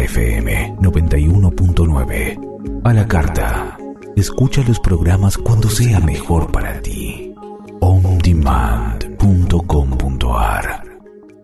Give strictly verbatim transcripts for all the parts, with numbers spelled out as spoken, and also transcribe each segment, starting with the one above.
F M noventa y uno punto nueve. A la carta. Escucha los programas cuando sea mejor para ti. on demand punto com punto a r.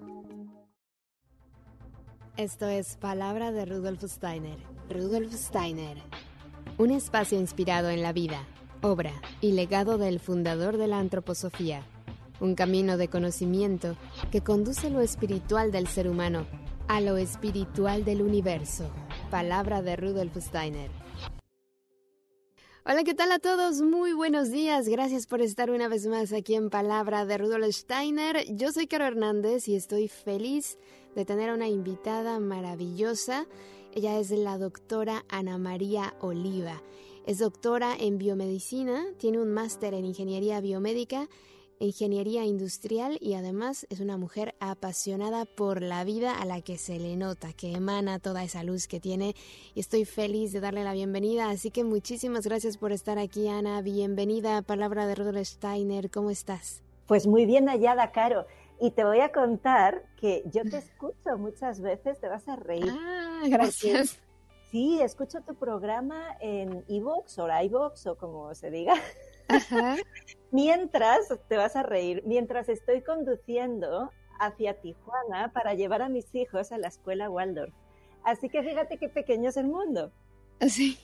Esto es Palabra de Rudolf Steiner. Rudolf Steiner. Un espacio inspirado en la vida, obra y legado del fundador de la antroposofía. Un camino de conocimiento que conduce lo espiritual del ser humano a lo espiritual del universo. Palabra de Rudolf Steiner. Hola, ¿qué tal a todos? Muy buenos días. Gracias por estar una vez más aquí en Palabra de Rudolf Steiner. Yo soy Caro Hernández y estoy feliz de tener a una invitada maravillosa. Ella es la doctora Ana María Oliva. Es doctora en biomedicina, tiene un máster en ingeniería biomédica, ingeniería industrial y además es una mujer apasionada por la vida, a la que se le nota, que emana toda esa luz que tiene, y estoy feliz de darle la bienvenida, así que muchísimas gracias por estar aquí, Ana. Bienvenida a Palabra de Rudolf Steiner. ¿Cómo estás? Pues muy bien hallada, Caro, y te voy a contar que yo te escucho muchas veces, te vas a reír. Ah, gracias. Porque, sí, escucho tu programa en iVoox o iVoox o como se diga. Ajá. Mientras, te vas a reír, mientras estoy conduciendo hacia Tijuana para llevar a mis hijos a la escuela Waldorf. Así que fíjate qué pequeño es el mundo. Sí.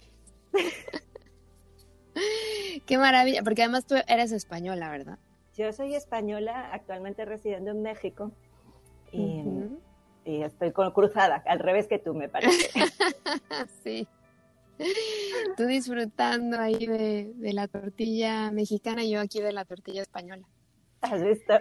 Qué maravilla, porque además tú eres española, ¿verdad? Yo soy española, actualmente residiendo en México y, uh-huh. y estoy con, cruzada, al revés que tú, me parece. Sí. Tú disfrutando ahí de, de la tortilla mexicana y yo aquí de la tortilla española. ¿Has visto?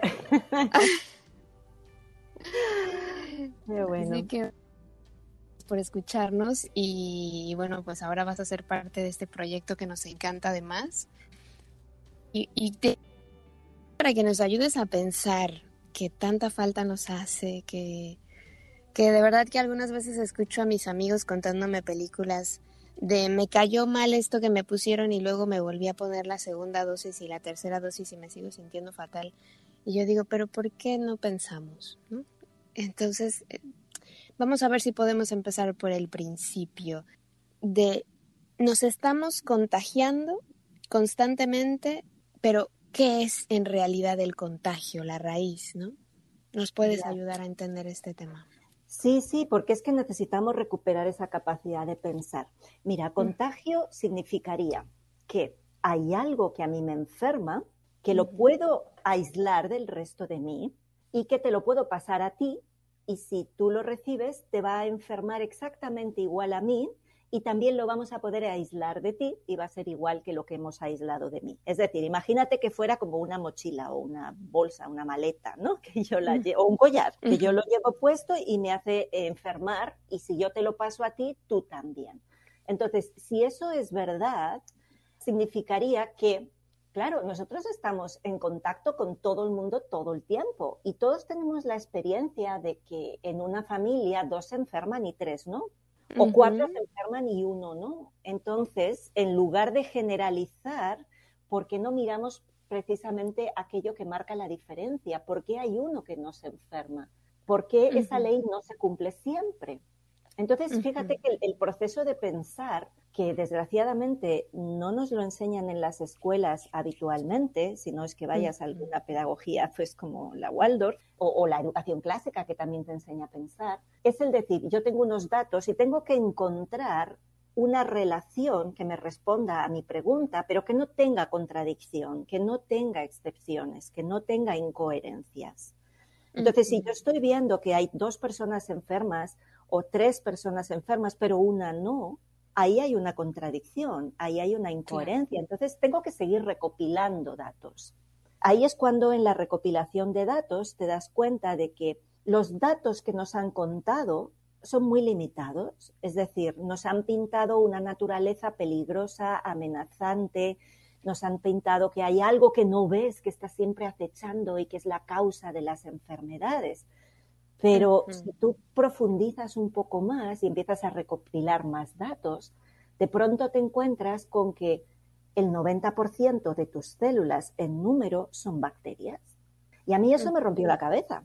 Qué bueno. Así que por escucharnos y bueno, pues ahora vas a ser parte de este proyecto que nos encanta además. Y, y te, para que nos ayudes a pensar que tanta falta nos hace, que, que de verdad que algunas veces escucho a mis amigos contándome películas de me cayó mal esto que me pusieron y luego me volví a poner la segunda dosis y la tercera dosis y me sigo sintiendo fatal. Y yo digo, pero ¿por qué no pensamos? ¿No? Entonces, eh, vamos a ver si podemos empezar por el principio de nos estamos contagiando constantemente, pero ¿qué es en realidad el contagio, la raíz, ¿no? ¿Nos puedes yeah. ayudar a entender este tema? Sí, sí, porque es que necesitamos recuperar esa capacidad de pensar. Mira, contagio significaría que hay algo que a mí me enferma, que lo puedo aislar del resto de mí y que te lo puedo pasar a ti, y si tú lo recibes te va a enfermar exactamente igual a mí y también lo vamos a poder aislar de ti y va a ser igual que lo que hemos aislado de mí. Es decir, imagínate que fuera como una mochila o una bolsa, una maleta, ¿no? Que yo la llevo, o un collar, que yo lo llevo puesto y me hace enfermar, y si yo te lo paso a ti, tú también. Entonces, si eso es verdad, significaría que, claro, nosotros estamos en contacto con todo el mundo todo el tiempo y todos tenemos la experiencia de que en una familia dos se enferman y tres no. O cuatro uh-huh. se enferman y uno no. Entonces, en lugar de generalizar, ¿por qué no miramos precisamente aquello que marca la diferencia? ¿Por qué hay uno que no se enferma? ¿Por qué uh-huh. esa ley no se cumple siempre? Entonces, fíjate uh-huh. que el, el proceso de pensar, que desgraciadamente no nos lo enseñan en las escuelas habitualmente, si no es que vayas uh-huh. a alguna pedagogía pues como la Waldorf o, o la educación clásica que también te enseña a pensar, es el decir, yo tengo unos datos y tengo que encontrar una relación que me responda a mi pregunta, pero que no tenga contradicción, que no tenga excepciones, que no tenga incoherencias. Entonces, uh-huh. si yo estoy viendo que hay dos personas enfermas o tres personas enfermas, pero una no, ahí hay una contradicción, ahí hay una incoherencia. Entonces, tengo que seguir recopilando datos. Ahí es cuando en la recopilación de datos te das cuenta de que los datos que nos han contado son muy limitados. Es decir, nos han pintado una naturaleza peligrosa, amenazante, nos han pintado que hay algo que no ves, que está siempre acechando y que es la causa de las enfermedades. Pero uh-huh. si tú profundizas un poco más y empiezas a recopilar más datos, de pronto te encuentras con que el noventa por ciento de tus células en número son bacterias. Y a mí eso uh-huh. me rompió la cabeza.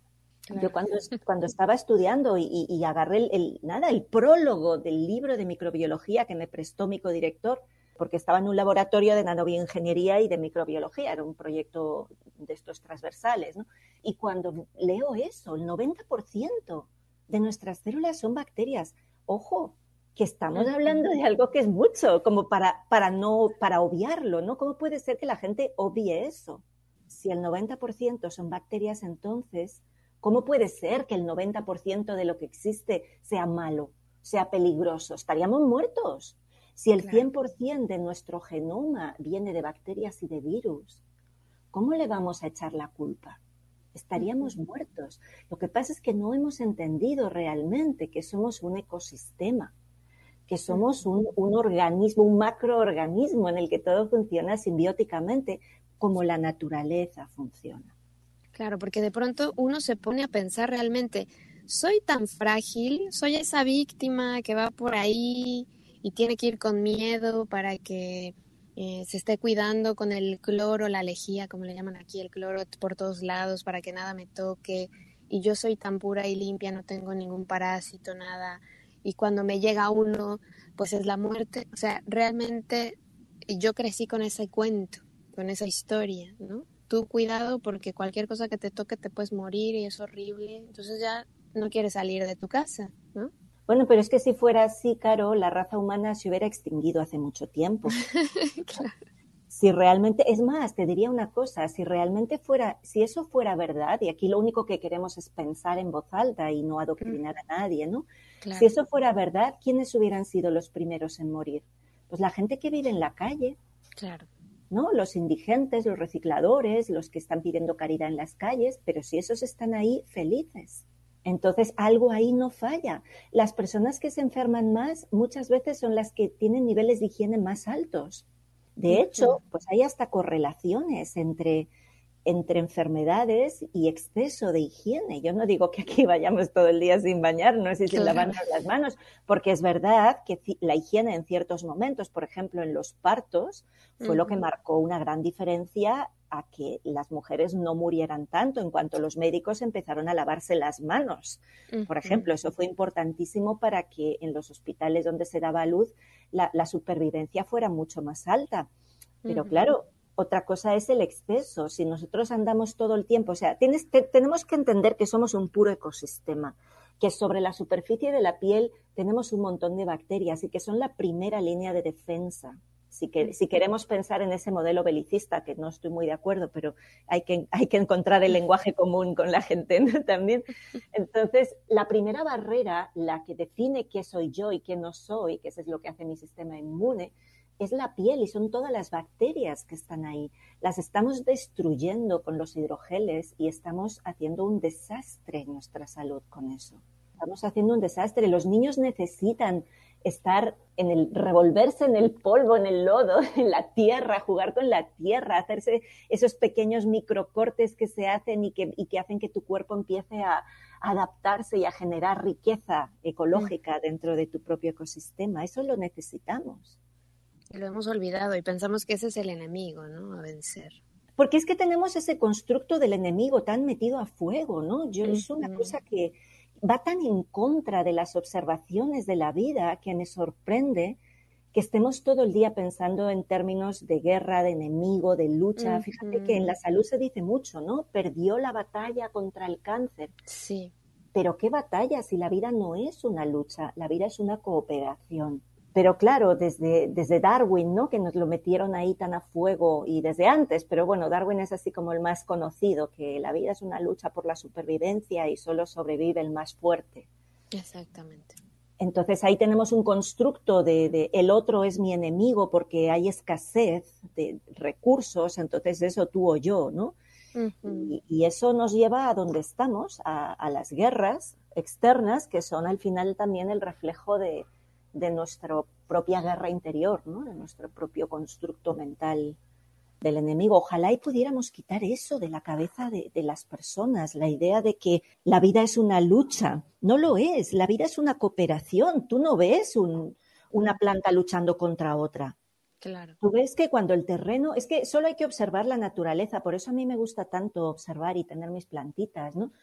Claro. Yo cuando, cuando estaba estudiando y, y, y agarré el, el, nada, el prólogo del libro de microbiología que me prestó mi codirector, porque estaba en un laboratorio de nanobioingeniería y de microbiología, era un proyecto de estos transversales, ¿no? Y cuando leo eso, el noventa por ciento de nuestras células son bacterias. Ojo, que estamos hablando de algo que es mucho, como para, para, no, para obviarlo, ¿no? ¿Cómo puede ser que la gente obvie eso? Si el noventa por ciento son bacterias, entonces, ¿cómo puede ser que el noventa por ciento de lo que existe sea malo, sea peligroso? Estaríamos muertos. Si el cien por ciento de nuestro genoma viene de bacterias y de virus, ¿cómo le vamos a echar la culpa? Estaríamos uh-huh. muertos. Lo que pasa es que no hemos entendido realmente que somos un ecosistema, que somos un, un organismo, un macroorganismo en el que todo funciona simbióticamente, como la naturaleza funciona. Claro, porque de pronto uno se pone a pensar realmente, soy tan frágil, soy esa víctima que va por ahí y tiene que ir con miedo para que eh, se esté cuidando con el cloro, la lejía, como le llaman aquí, el cloro por todos lados para que nada me toque, y yo soy tan pura y limpia, no tengo ningún parásito, nada, y cuando me llega uno, pues es la muerte. O sea, realmente yo crecí con ese cuento, con esa historia, ¿no? Tú cuidado porque cualquier cosa que te toque te puedes morir y es horrible, entonces ya no quieres salir de tu casa, ¿no? Bueno, pero es que si fuera así, Caro, la raza humana se hubiera extinguido hace mucho tiempo. Claro. Si realmente, es más, te diría una cosa, si realmente fuera, si eso fuera verdad, y aquí lo único que queremos es pensar en voz alta y no adoctrinar mm. a nadie, ¿no? Claro. Si eso fuera verdad, ¿quiénes hubieran sido los primeros en morir? Pues la gente que vive en la calle. Claro. ¿No? Los indigentes, los recicladores, los que están pidiendo caridad en las calles, pero si esos están ahí felices. Entonces, algo ahí no falla. Las personas que se enferman más muchas veces son las que tienen niveles de higiene más altos. De hecho, pues hay hasta correlaciones entre, entre enfermedades y exceso de higiene. Yo no digo que aquí vayamos todo el día sin bañarnos y sin claro. lavarnos las manos, porque es verdad que la higiene en ciertos momentos, por ejemplo, en los partos, fue uh-huh. lo que marcó una gran diferencia a que las mujeres no murieran tanto en cuanto los médicos empezaron a lavarse las manos. Uh-huh. Por ejemplo, eso fue importantísimo para que en los hospitales donde se daba a luz la, la supervivencia fuera mucho más alta. Pero uh-huh. claro, otra cosa es el exceso. Si nosotros andamos todo el tiempo, o sea, tienes, te, tenemos que entender que somos un puro ecosistema, que sobre la superficie de la piel tenemos un montón de bacterias y que son la primera línea de defensa. Si, que, si queremos pensar en ese modelo belicista, que no estoy muy de acuerdo, pero hay que, hay que encontrar el lenguaje común con la gente, ¿no? También. Entonces, la primera barrera, la que define qué soy yo y qué no soy, que eso es lo que hace mi sistema inmune, es la piel y son todas las bacterias que están ahí. Las estamos destruyendo con los hidrogeles y estamos haciendo un desastre en nuestra salud con eso. Estamos haciendo un desastre. Los niños necesitan estar en el, revolverse en el polvo, en el lodo, en la tierra, jugar con la tierra, hacerse esos pequeños microcortes que se hacen y que, y que hacen que tu cuerpo empiece a, a adaptarse y a generar riqueza ecológica dentro de tu propio ecosistema. Eso lo necesitamos. Lo hemos olvidado y pensamos que ese es el enemigo, ¿no? A vencer. Porque es que tenemos ese constructo del enemigo tan metido a fuego, ¿no? Yo, uh-huh. Es una cosa que va tan en contra de las observaciones de la vida que me sorprende que estemos todo el día pensando en términos de guerra, de enemigo, de lucha. Uh-huh. Fíjate que en la salud se dice mucho, ¿no? Perdió la batalla contra el cáncer. Sí. Pero ¿qué batalla si la vida no es una lucha? La vida es una cooperación. Pero claro, desde, desde Darwin, ¿no? Que nos lo metieron ahí tan a fuego y desde antes, pero bueno, Darwin es así como el más conocido, que la vida es una lucha por la supervivencia y solo sobrevive el más fuerte. Exactamente. Entonces ahí tenemos un constructo de, de el otro es mi enemigo porque hay escasez de recursos, entonces eso tú o yo, ¿no? Uh-huh. Y, y eso nos lleva a donde estamos, a, a las guerras externas, que son al final también el reflejo de de nuestra propia guerra interior, ¿no? De nuestro propio constructo mental del enemigo. Ojalá y pudiéramos quitar eso de la cabeza de, de las personas, la idea de que la vida es una lucha. No lo es, la vida es una cooperación. Tú no ves un, una planta luchando contra otra. Claro. Tú ves que cuando el terreno... Es que solo hay que observar la naturaleza, por eso a mí me gusta tanto observar y tener mis plantitas, ¿no?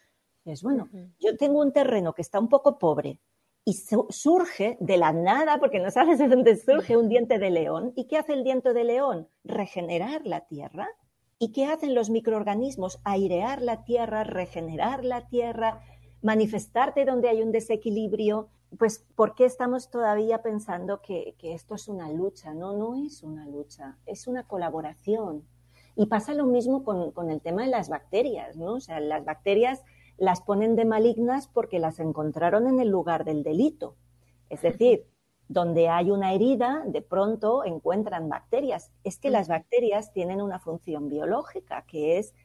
Es bueno, uh-huh. yo tengo un terreno que está un poco pobre y su- surge de la nada, porque no sabes de dónde surge, un diente de león. ¿Y qué hace el diente de león? Regenerar la tierra. ¿Y qué hacen los microorganismos? Airear la tierra, regenerar la tierra, manifestarte donde hay un desequilibrio. Pues, ¿por qué estamos todavía pensando que, que esto es una lucha? No, no es una lucha, es una colaboración. Y pasa lo mismo con, con el tema de las bacterias, ¿no? O sea, las bacterias las ponen de malignas porque las encontraron en el lugar del delito. Es decir, donde hay una herida, de pronto encuentran bacterias. Es que las bacterias tienen una función biológica, que es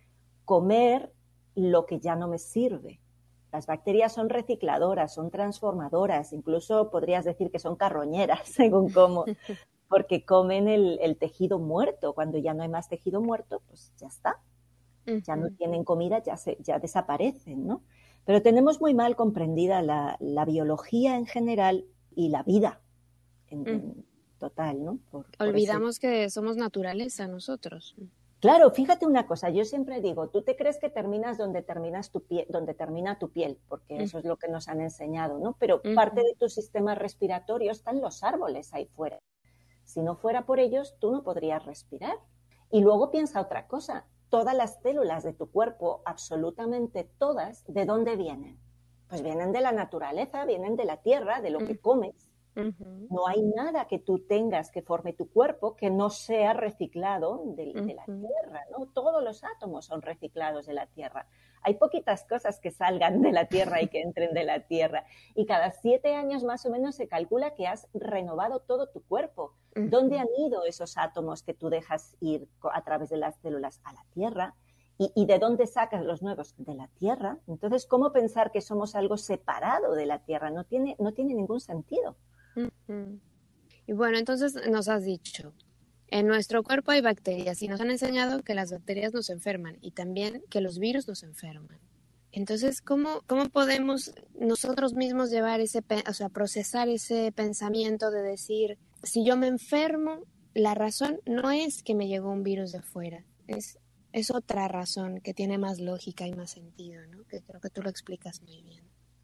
comer lo que ya no me sirve. Las bacterias son recicladoras, son transformadoras, incluso podrías decir que son carroñeras, según cómo, porque comen el, el tejido muerto. Cuando ya no hay más tejido muerto, pues ya está. Ya no tienen comida, ya, se, ya desaparecen, ¿no? Pero tenemos muy mal comprendida la, la biología en general y la vida en, en total, ¿no? Por, Olvidamos por ese... que somos naturaleza nosotros. Claro, fíjate una cosa, yo siempre digo, tú te crees que terminas donde, terminas tu piel, donde termina tu piel, porque uh-huh. eso es lo que nos han enseñado, ¿no? Pero uh-huh. parte de tu sistema respiratorio están los árboles ahí fuera. Si no fuera por ellos, tú no podrías respirar. Y luego piensa otra cosa, todas las células de tu cuerpo, absolutamente todas, ¿de dónde vienen? Pues vienen de la naturaleza, vienen de la tierra, de lo que comes. Uh-huh. No hay nada que tú tengas que forme tu cuerpo que no sea reciclado de, uh-huh. de la tierra, ¿no? Todos los átomos son reciclados de la tierra. Hay poquitas cosas que salgan de la tierra y que entren de la tierra. Y cada siete años más o menos se calcula que has renovado todo tu cuerpo. Uh-huh. ¿Dónde han ido esos átomos que tú dejas ir a través de las células? A la tierra. ¿Y, y de dónde sacas los nuevos? De la tierra. Entonces, ¿cómo pensar que somos algo separado de la tierra? No tiene, no tiene ningún sentido. Uh-huh. Y bueno, entonces nos has dicho, en nuestro cuerpo hay bacterias y nos han enseñado que las bacterias nos enferman y también que los virus nos enferman. Entonces, ¿cómo, cómo podemos nosotros mismos llevar ese, o sea, procesar ese pensamiento de decir, si yo me enfermo, la razón no es que me llegó un virus de afuera, es, es otra razón que tiene más lógica y más sentido, ¿no? Que creo que tú lo explicas muy bien.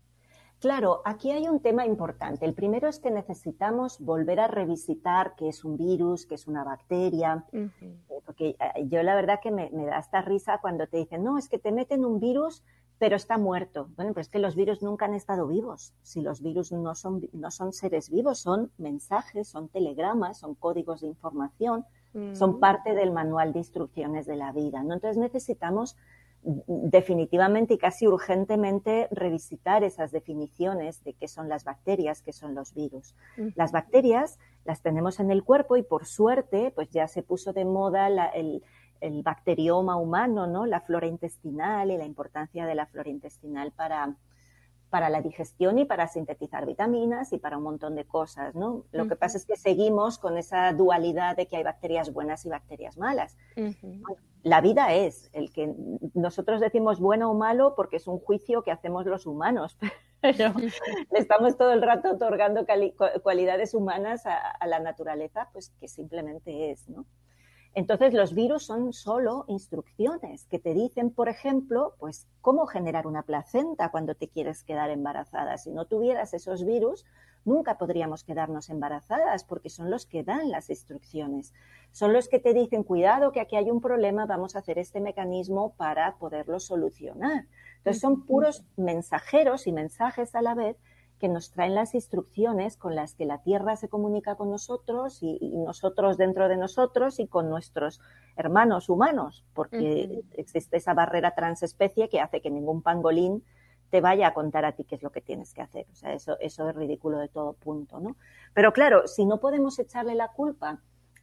Claro, aquí hay un tema importante. El primero es que necesitamos volver a revisitar qué es un virus, qué es una bacteria, uh-huh. porque yo la verdad que me, me da esta risa cuando te dicen, no, es que te meten un virus, pero está muerto. Bueno, pero es que los virus nunca han estado vivos. Si los virus no son, no son seres vivos, son mensajes, son telegramas, son códigos de información, uh-huh. son parte del manual de instrucciones de la vida, ¿no? Entonces necesitamos definitivamente y casi urgentemente revisitar esas definiciones de qué son las bacterias, qué son los virus. Uh-huh. Las bacterias las tenemos en el cuerpo y por suerte pues ya se puso de moda la, el, el bacterioma humano, ¿no? La flora intestinal y la importancia de la flora intestinal para, para la digestión y para sintetizar vitaminas y para un montón de cosas, ¿no? Lo uh-huh. que pasa es que seguimos con esa dualidad de que hay bacterias buenas y bacterias malas. Uh-huh. Bueno, la vida es el que nosotros decimos bueno o malo porque es un juicio que hacemos los humanos, pero le estamos todo el rato otorgando cali- cualidades humanas a, a la naturaleza, pues que simplemente es, ¿no? Entonces, los virus son solo instrucciones que te dicen, por ejemplo, pues cómo generar una placenta cuando te quieres quedar embarazada. Si no tuvieras esos virus, nunca podríamos quedarnos embarazadas porque son los que dan las instrucciones. Son los que te dicen, cuidado, que aquí hay un problema, vamos a hacer este mecanismo para poderlo solucionar. Entonces, son puros mensajeros y mensajes a la vez que nos traen las instrucciones con las que la Tierra se comunica con nosotros y, y nosotros dentro de nosotros y con nuestros hermanos humanos, porque uh-huh. existe esa barrera transespecie que hace que ningún pangolín te vaya a contar a ti qué es lo que tienes que hacer. O sea, eso, eso es ridículo de todo punto, ¿no? Pero claro, si no podemos echarle la culpa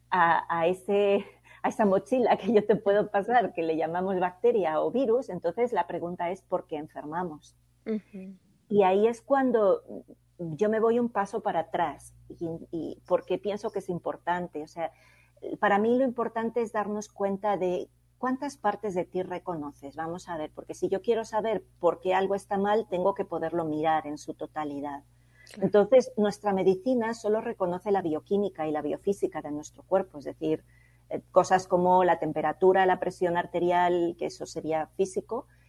a, a, ese, a esa mochila que yo te puedo pasar, que le llamamos bacteria o virus, entonces la pregunta es ¿por qué enfermamos? Uh-huh. Y ahí es cuando yo me voy un paso para atrás y, y porque pienso que es importante. O sea, para mí lo importante es darnos cuenta de cuántas partes de ti reconoces. Vamos a ver, porque si yo quiero saber por qué algo está mal, tengo que poderlo mirar en su totalidad. Claro. Entonces, nuestra medicina solo reconoce la bioquímica y la biofísica de nuestro cuerpo, es decir, eh, cosas como la temperatura, la presión arterial, que eso sería físico,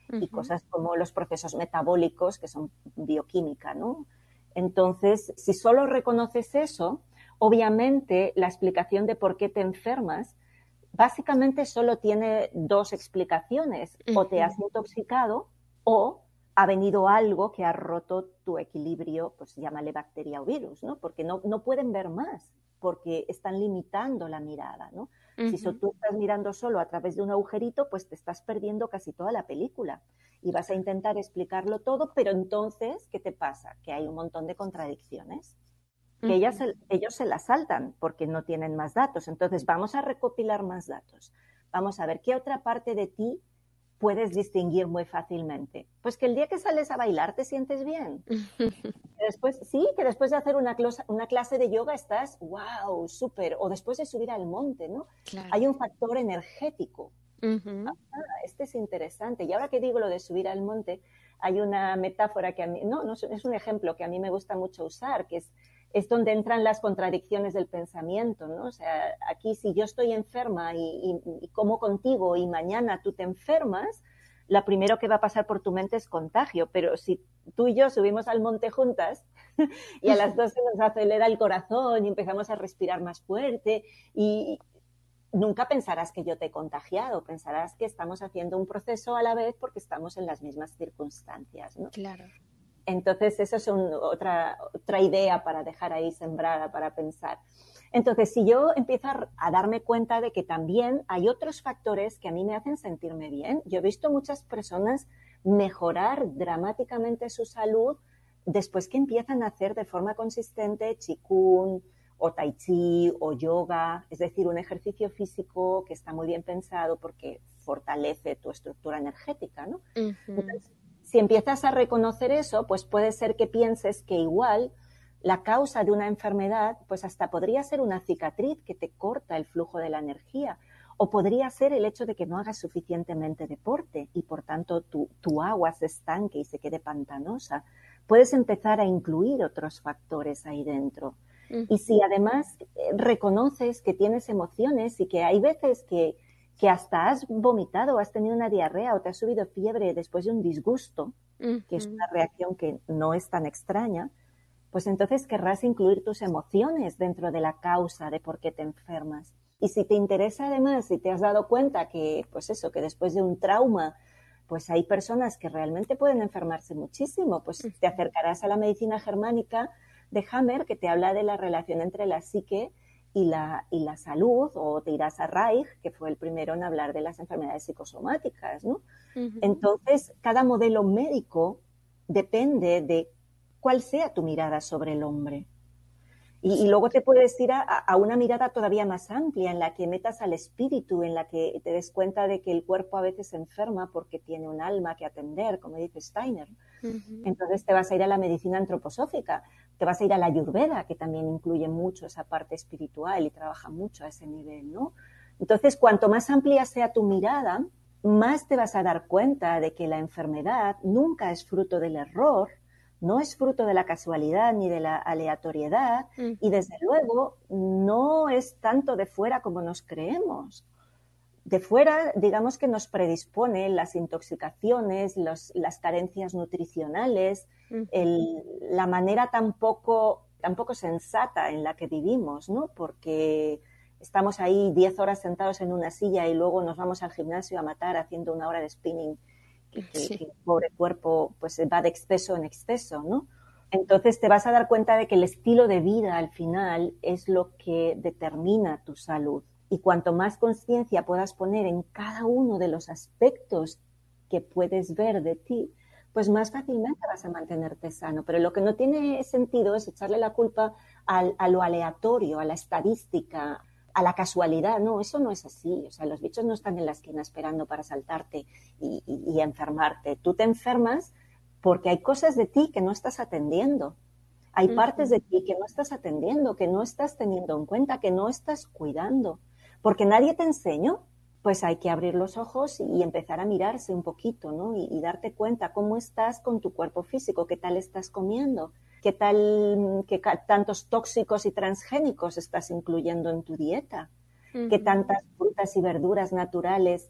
uh-huh. y cosas como los procesos metabólicos, que son bioquímica, ¿no? Entonces, si solo reconoces eso, obviamente la explicación de por qué te enfermas básicamente solo tiene dos explicaciones. Uh-huh. O te has intoxicado o ha venido algo que ha roto tu equilibrio, pues llámale bacteria o virus, ¿no? Porque no, no pueden ver más, porque están limitando la mirada, ¿no? Uh-huh. Si so, tú estás mirando solo a través de un agujerito, pues te estás perdiendo casi toda la película y vas a intentar explicarlo todo, pero entonces, ¿qué te pasa? Que hay un montón de contradicciones, que uh-huh. ellas, ellos se las saltan porque no tienen más datos. Entonces, vamos a recopilar más datos. Vamos a ver qué otra parte de ti puedes distinguir muy fácilmente. Pues que el día que sales a bailar te sientes bien. Después, sí, que después de hacer una, clos- una clase de yoga estás, wow, súper. O después de subir al monte, ¿no? Claro. Hay un factor energético. Uh-huh. Ah, este es interesante. Y ahora que digo lo de subir al monte, hay una metáfora que a mí, no, no es un ejemplo que a mí me gusta mucho usar, que es, es donde entran las contradicciones del pensamiento, ¿no? O sea, aquí si yo estoy enferma y, y, y como contigo y mañana tú te enfermas, lo primero que va a pasar por tu mente es contagio, pero si tú y yo subimos al monte juntas y a las dos se nos acelera el corazón y empezamos a respirar más fuerte y nunca pensarás que yo te he contagiado, pensarás que estamos haciendo un proceso a la vez porque estamos en las mismas circunstancias, ¿no? Claro. Entonces, eso es un, otra, otra idea para dejar ahí sembrada, para pensar. Entonces, si yo empiezo a, a darme cuenta de que también hay otros factores que a mí me hacen sentirme bien, yo he visto muchas personas mejorar dramáticamente su salud después que empiezan a hacer de forma consistente qigong o tai chi o yoga, es decir, un ejercicio físico que está muy bien pensado porque fortalece tu estructura energética, ¿no? Uh-huh. Entonces, si empiezas a reconocer eso, pues puede ser que pienses que igual la causa de una enfermedad, pues hasta podría ser una cicatriz que te corta el flujo de la energía, o podría ser el hecho de que no hagas suficientemente deporte y por tanto tu, tu agua se estanque y se quede pantanosa. Puedes empezar a incluir otros factores ahí dentro. Uh-huh. Y si además reconoces que tienes emociones y que hay veces que que hasta has vomitado, has tenido una diarrea o te has subido fiebre después de un disgusto, uh-huh. que es una reacción que no es tan extraña, pues entonces querrás incluir tus emociones dentro de la causa de por qué te enfermas. Y si te interesa además, si te has dado cuenta que, pues eso, que después de un trauma, pues hay personas que realmente pueden enfermarse muchísimo, pues uh-huh. te acercarás a la medicina germánica de Hammer, que te habla de la relación entre la psique Y la, y la salud, o te irás a Reich, que fue el primero en hablar de las enfermedades psicosomáticas, ¿no? Uh-huh. Entonces, cada modelo médico depende de cuál sea tu mirada sobre el hombre. Y, y luego te puedes ir a, a una mirada todavía más amplia, en la que metas al espíritu, en la que te des cuenta de que el cuerpo a veces se enferma porque tiene un alma que atender, como dice Steiner. Uh-huh. Entonces te vas a ir a la medicina antroposófica, te vas a ir a la Ayurveda, que también incluye mucho esa parte espiritual y trabaja mucho a ese nivel, ¿no? Entonces, cuanto más amplia sea tu mirada, más te vas a dar cuenta de que la enfermedad nunca es fruto del error, no es fruto de la casualidad ni de la aleatoriedad, mm. y desde luego no es tanto de fuera como nos creemos. De fuera, digamos que nos predispone las intoxicaciones, los, las carencias nutricionales, mm. el, la manera tan poco, tan poco sensata en la que vivimos, ¿no? Porque estamos ahí diez horas sentados en una silla y luego nos vamos al gimnasio a matar haciendo una hora de spinning. Que, sí. que el pobre cuerpo pues va de exceso en exceso, ¿no? Entonces te vas a dar cuenta de que el estilo de vida al final es lo que determina tu salud. Y cuanto más conciencia puedas poner en cada uno de los aspectos que puedes ver de ti, pues más fácilmente vas a mantenerte sano. Pero lo que no tiene sentido es echarle la culpa al, a lo aleatorio, a la estadística, a la casualidad. No, eso no es así. O sea, los bichos no están en la esquina esperando para saltarte y, y, y enfermarte. Tú te enfermas porque hay cosas de ti que no estás atendiendo. Hay uh-huh. partes de ti que no estás atendiendo, que no estás teniendo en cuenta, que no estás cuidando. Porque nadie te enseñó. Pues hay que abrir los ojos y empezar a mirarse un poquito, ¿no? Y, y darte cuenta cómo estás con tu cuerpo físico, qué tal estás comiendo, qué tal, qué tantos tóxicos y transgénicos estás incluyendo en tu dieta, uh-huh. qué tantas frutas y verduras naturales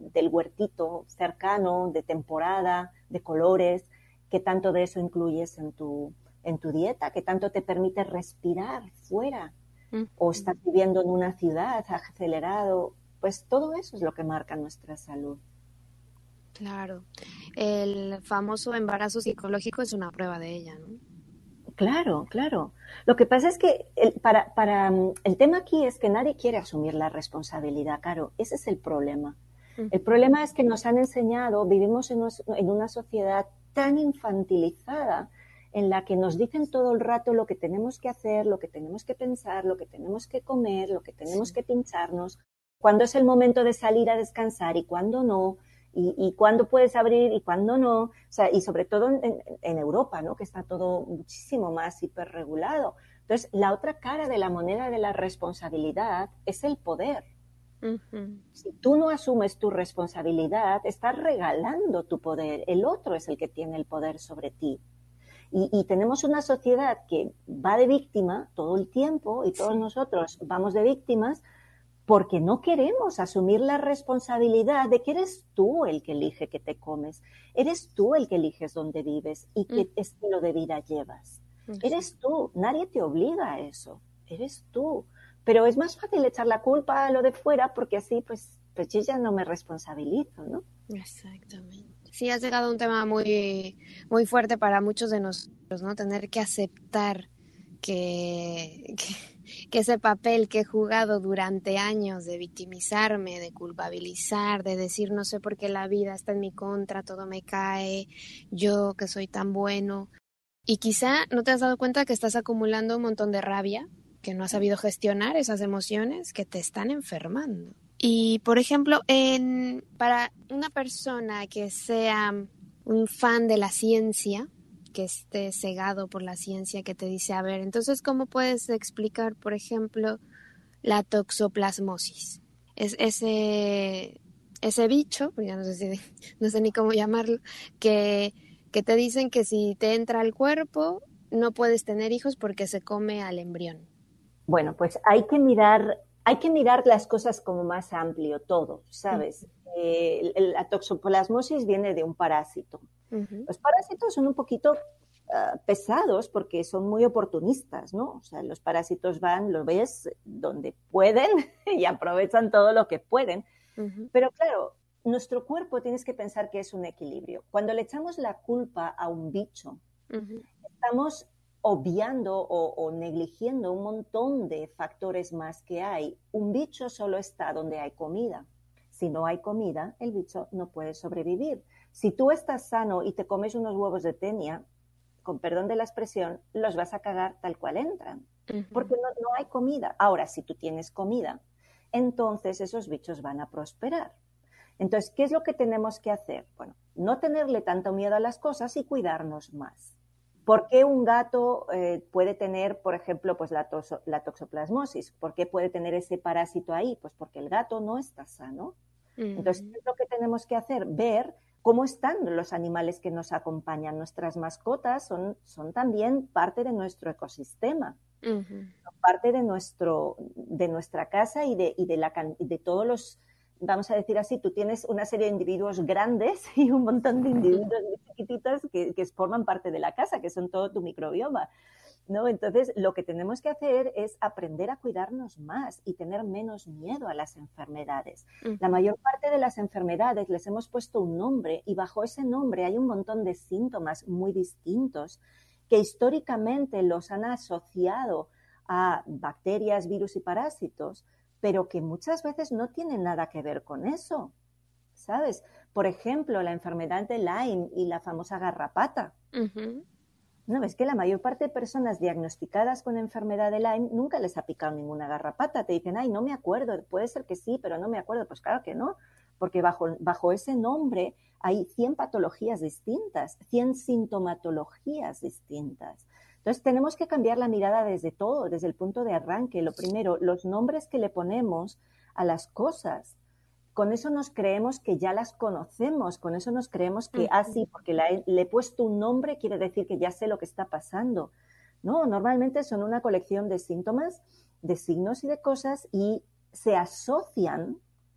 del huertito cercano, de temporada, de colores, qué tanto de eso incluyes en tu, en tu dieta, qué tanto te permite respirar fuera, uh-huh. o estás viviendo en una ciudad acelerado, pues todo eso es lo que marca nuestra salud. Claro, el famoso embarazo psicológico es una prueba de ella, ¿no? Claro, claro. Lo que pasa es que el, para, para, el tema aquí es que nadie quiere asumir la responsabilidad, Caro. Ese es el problema. Uh-huh. El problema es que nos han enseñado, vivimos en, nos, en una sociedad tan infantilizada en la que nos dicen todo el rato lo que tenemos que hacer, lo que tenemos que pensar, lo que tenemos que comer, lo que tenemos sí. que pincharnos, cuándo es el momento de salir a descansar y cuándo no. Y, y cuándo puedes abrir y cuándo no, o sea, y sobre todo en, en Europa, ¿no? Que está todo muchísimo más hiperregulado. Entonces, la otra cara de la moneda de la responsabilidad es el poder. Uh-huh. Si tú no asumes tu responsabilidad, estás regalando tu poder. El otro es el que tiene el poder sobre ti. Y, y tenemos una sociedad que va de víctima todo el tiempo y todos sí. nosotros vamos de víctimas porque no queremos asumir la responsabilidad de que eres tú el que elige qué te comes, eres tú el que eliges dónde vives y qué mm. estilo de vida llevas. Mm. Eres tú, nadie te obliga a eso, eres tú. Pero es más fácil echar la culpa a lo de fuera porque así pues, pues yo ya no me responsabilizo, ¿no? Exactamente. Sí, has llegado a un tema muy, muy fuerte para muchos de nosotros, ¿no? Tener que aceptar que... que... que ese papel que he jugado durante años de victimizarme, de culpabilizar, de decir no sé por qué la vida está en mi contra, todo me cae, yo que soy tan bueno. Y quizá no te has dado cuenta que estás acumulando un montón de rabia, que no has sabido gestionar esas emociones que te están enfermando. Y, por ejemplo, en, para una persona que sea un fan de la ciencia, que esté cegado por la ciencia, que te dice, a ver, entonces, ¿cómo puedes explicar, por ejemplo, la toxoplasmosis? Es ese, ese bicho, ya no sé si, no sé ni cómo llamarlo, que, que te dicen que si te entra al cuerpo, no puedes tener hijos porque se come al embrión. Bueno, pues hay que mirar, hay que mirar las cosas como más amplio, todo, ¿sabes? Uh-huh. Eh, la toxoplasmosis viene de un parásito. Uh-huh. Los parásitos son un poquito uh, pesados porque son muy oportunistas, ¿no? O sea, los parásitos van, lo ves, donde pueden y aprovechan todo lo que pueden. Uh-huh. Pero claro, nuestro cuerpo tienes que pensar que es un equilibrio. Cuando le echamos la culpa a un bicho, uh-huh. estamos obviando o, o negligiendo un montón de factores más que hay. Un bicho solo está donde hay comida. Si no hay comida, el bicho no puede sobrevivir. Si tú estás sano y te comes unos huevos de tenia, con perdón de la expresión, los vas a cagar tal cual entran, uh-huh. porque no, no hay comida. Ahora, si tú tienes comida, entonces esos bichos van a prosperar. Entonces, ¿qué es lo que tenemos que hacer? Bueno, no tenerle tanto miedo a las cosas y cuidarnos más. ¿Por qué un gato eh, puede tener, por ejemplo, pues la, toxo, la toxoplasmosis? ¿Por qué puede tener ese parásito ahí? Pues porque el gato no está sano. Uh-huh. Entonces, ¿qué es lo que tenemos que hacer? Ver cómo están los animales que nos acompañan. Nuestras mascotas son, son también parte de nuestro ecosistema, uh-huh. son parte de, nuestro, de nuestra casa y de, y de, la, de todos los, vamos a decir así, tú tienes una serie de individuos grandes y un montón de individuos muy chiquititos que, que forman parte de la casa, que son todo tu microbioma, ¿no? Entonces, lo que tenemos que hacer es aprender a cuidarnos más y tener menos miedo a las enfermedades. Uh-huh. La mayor parte de las enfermedades les hemos puesto un nombre y bajo ese nombre hay un montón de síntomas muy distintos que históricamente los han asociado a bacterias, virus y parásitos, pero que muchas veces no tienen nada que ver con eso, ¿sabes? Por ejemplo, la enfermedad de Lyme y la famosa garrapata. Uh-huh. No, es que la mayor parte de personas diagnosticadas con enfermedad de Lyme nunca les ha picado ninguna garrapata. Te dicen, ay, no me acuerdo, puede ser que sí, pero no me acuerdo. Pues claro que no, porque bajo, bajo ese nombre hay cien patologías distintas, cien sintomatologías distintas. Entonces tenemos que cambiar la mirada desde todo, desde el punto de arranque. Lo primero, los nombres que le ponemos a las cosas. Con eso nos creemos que ya las conocemos, con eso nos creemos que, uh-huh. ah, sí, porque la he, le he puesto un nombre, quiere decir que ya sé lo que está pasando. No, normalmente son una colección de síntomas, de signos y de cosas y se asocian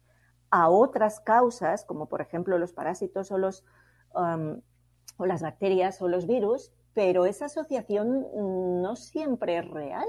a otras causas, como por ejemplo los parásitos o, los, um, o las bacterias o los virus, pero esa asociación no siempre es real.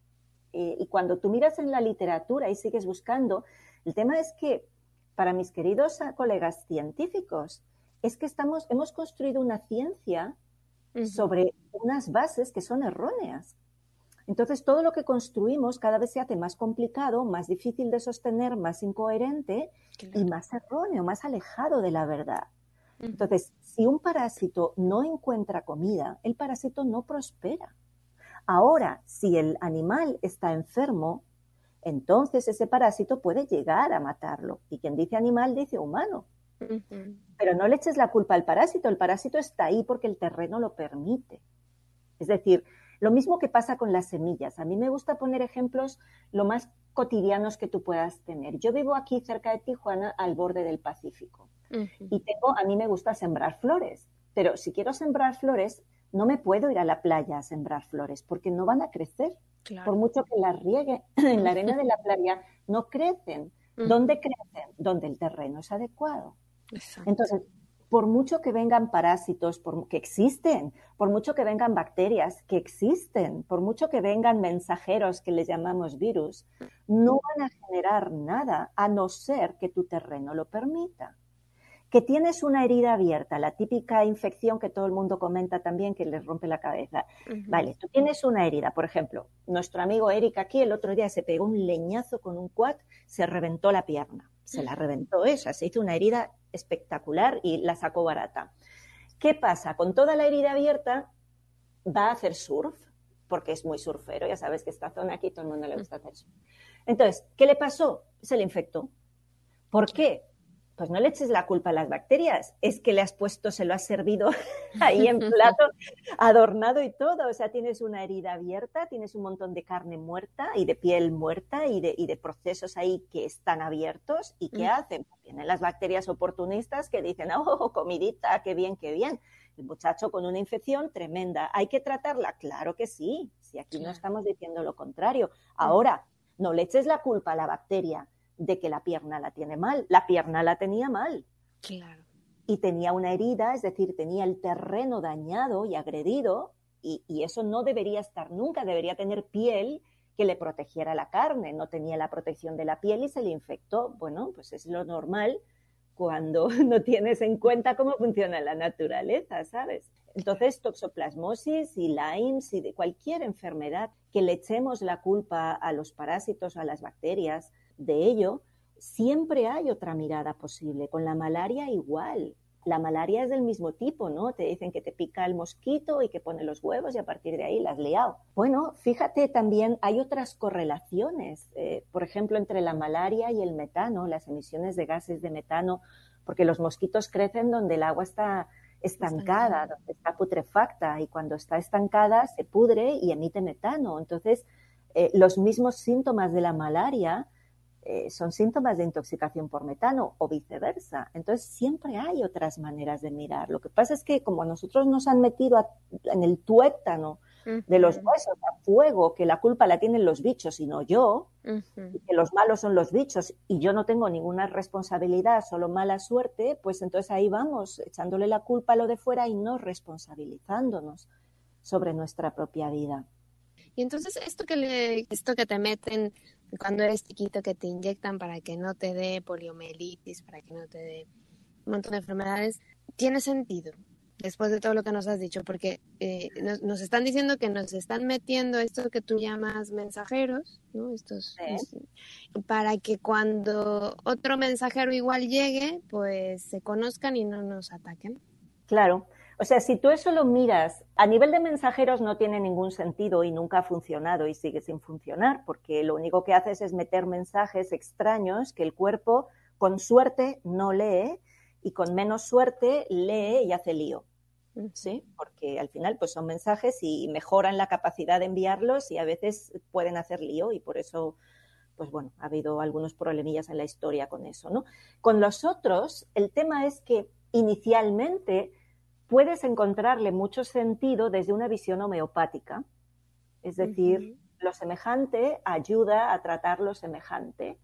Eh, y cuando tú miras en la literatura y sigues buscando, el tema es que para mis queridos colegas científicos, es que estamos, hemos construido una ciencia uh-huh. sobre unas bases que son erróneas. Entonces, todo lo que construimos cada vez se hace más complicado, más difícil de sostener, más incoherente claro. y más erróneo, más alejado de la verdad. Uh-huh. Entonces, si un parásito no encuentra comida, el parásito no prospera. Ahora, si el animal está enfermo, entonces ese parásito puede llegar a matarlo. Y quien dice animal dice humano. Uh-huh. Pero no le eches la culpa al parásito. El parásito está ahí porque el terreno lo permite. Es decir, lo mismo que pasa con las semillas. A mí me gusta poner ejemplos lo más cotidianos que tú puedas tener. Yo vivo aquí cerca de Tijuana, al borde del Pacífico. Uh-huh. Y tengo, a mí me gusta sembrar flores. Pero si quiero sembrar flores, no me puedo ir a la playa a sembrar flores porque no van a crecer. Claro. Por mucho que las riegue en la arena de la playa, no crecen. Uh-huh. ¿Dónde crecen? Donde el terreno es adecuado. Exacto. Entonces, por mucho que vengan parásitos, por, que existen, por mucho que vengan bacterias, que existen, por mucho que vengan mensajeros que les llamamos virus, no van a generar nada a no ser que tu terreno lo permita. Que tienes una herida abierta, la típica infección que todo el mundo comenta también que les rompe la cabeza. Uh-huh. Vale, tú tienes una herida, por ejemplo, nuestro amigo Eric aquí el otro día se pegó un leñazo con un quad, se reventó la pierna, se la reventó esa, se hizo una herida espectacular y la sacó barata. ¿Qué pasa? Con toda la herida abierta va a hacer surf, porque es muy surfero, ya sabes que esta zona aquí todo el mundo le gusta hacer surf. Entonces, ¿qué le pasó? Se le infectó. ¿Por qué? Pues no le eches la culpa a las bacterias, es que le has puesto, se lo has servido ahí en plato, adornado y todo. O sea, tienes una herida abierta, tienes un montón de carne muerta y de piel muerta y de, y de procesos ahí que están abiertos. ¿Y qué mm. hacen? Pues vienen las bacterias oportunistas que dicen, oh, comidita, qué bien, qué bien. El muchacho con una infección tremenda. ¿Hay que tratarla? Claro que sí, si aquí claro. no estamos diciendo lo contrario. Ahora, no le eches la culpa a la bacteria de que la pierna la tiene mal. La pierna la tenía mal. Claro. Y tenía una herida, es decir, tenía el terreno dañado y agredido, y, y eso no debería estar nunca. Debería tener piel que le protegiera la carne. No tenía la protección de la piel y se le infectó. Bueno, pues es lo normal cuando no tienes en cuenta cómo funciona la naturaleza, ¿sabes? Entonces, toxoplasmosis y Lyme's y de cualquier enfermedad que le echemos la culpa a los parásitos, a las bacterias, de ello, siempre hay otra mirada posible. Con la malaria igual. La malaria es del mismo tipo, ¿no? Te dicen que te pica el mosquito y que pone los huevos y a partir de ahí la has liado. Bueno, fíjate, también hay otras correlaciones, eh, por ejemplo, entre la malaria y el metano, las emisiones de gases de metano, porque los mosquitos crecen donde el agua está estancada, donde está putrefacta, y cuando está estancada se pudre y emite metano. Entonces, eh, los mismos síntomas de la malaria Eh, son síntomas de intoxicación por metano o viceversa. Entonces, siempre hay otras maneras de mirar. Lo que pasa es que como a nosotros nos han metido a, en el tuétano uh-huh. de los huesos a fuego, que la culpa la tienen los bichos y no yo, uh-huh. y que los malos son los bichos y yo no tengo ninguna responsabilidad, solo mala suerte, pues entonces ahí vamos, echándole la culpa a lo de fuera y no responsabilizándonos sobre nuestra propia vida. Y entonces esto que, le, esto que te meten cuando eres chiquito, que te inyectan para que no te dé poliomielitis, para que no te dé un montón de enfermedades, tiene sentido después de todo lo que nos has dicho, porque eh, nos, nos están diciendo que nos están metiendo esto que tú llamas mensajeros, ¿no? Estos, ¿sí? Para que cuando otro mensajero igual llegue, pues se conozcan y no nos ataquen. Claro. O sea, si tú eso lo miras, a nivel de mensajeros no tiene ningún sentido y nunca ha funcionado y sigue sin funcionar, porque lo único que haces es meter mensajes extraños que el cuerpo, con suerte, no lee y con menos suerte lee y hace lío, ¿sí? Porque al final pues son mensajes y mejoran la capacidad de enviarlos y a veces pueden hacer lío y por eso, pues bueno, ha habido algunos problemillas en la historia con eso, ¿no? Con los otros, el tema es que inicialmente puedes encontrarle mucho sentido desde una visión homeopática, es decir, uh-huh. lo semejante ayuda a tratar lo semejante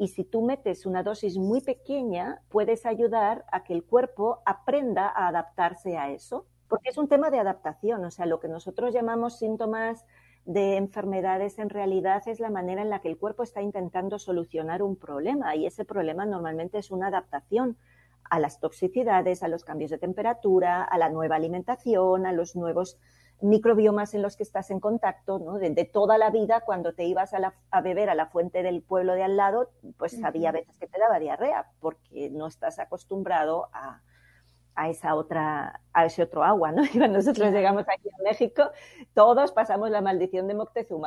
y si tú metes una dosis muy pequeña, puedes ayudar a que el cuerpo aprenda a adaptarse a eso, porque es un tema de adaptación, o sea, lo que nosotros llamamos síntomas de enfermedades en realidad es la manera en la que el cuerpo está intentando solucionar un problema, y ese problema normalmente es una adaptación a las toxicidades, a los cambios de temperatura, a la nueva alimentación, a los nuevos microbiomas en los que estás en contacto, ¿no? De, de toda la vida, cuando te ibas a, la, a beber a la fuente del pueblo de al lado, pues uh-huh. había veces que te daba diarrea, porque no estás acostumbrado a, a esa otra, a ese otro agua, ¿no? Y cuando nosotros claro. llegamos aquí a México, todos pasamos la maldición de Moctezuma.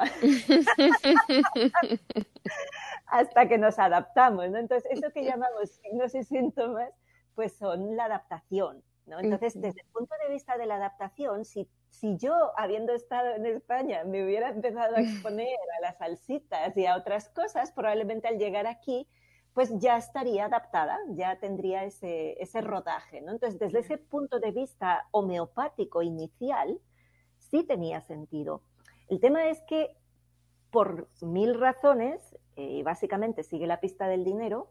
Hasta que nos adaptamos, ¿no? Entonces, eso que llamamos signos y síntomas, pues son la adaptación, ¿no? Entonces, desde el punto de vista de la adaptación, si, si yo, habiendo estado en España, me hubiera empezado a exponer a las salsitas y a otras cosas, probablemente al llegar aquí, pues ya estaría adaptada, ya tendría ese, ese rodaje, ¿no? Entonces, desde ese punto de vista homeopático inicial, sí tenía sentido. El tema es que, por mil razones, y eh, básicamente sigue la pista del dinero,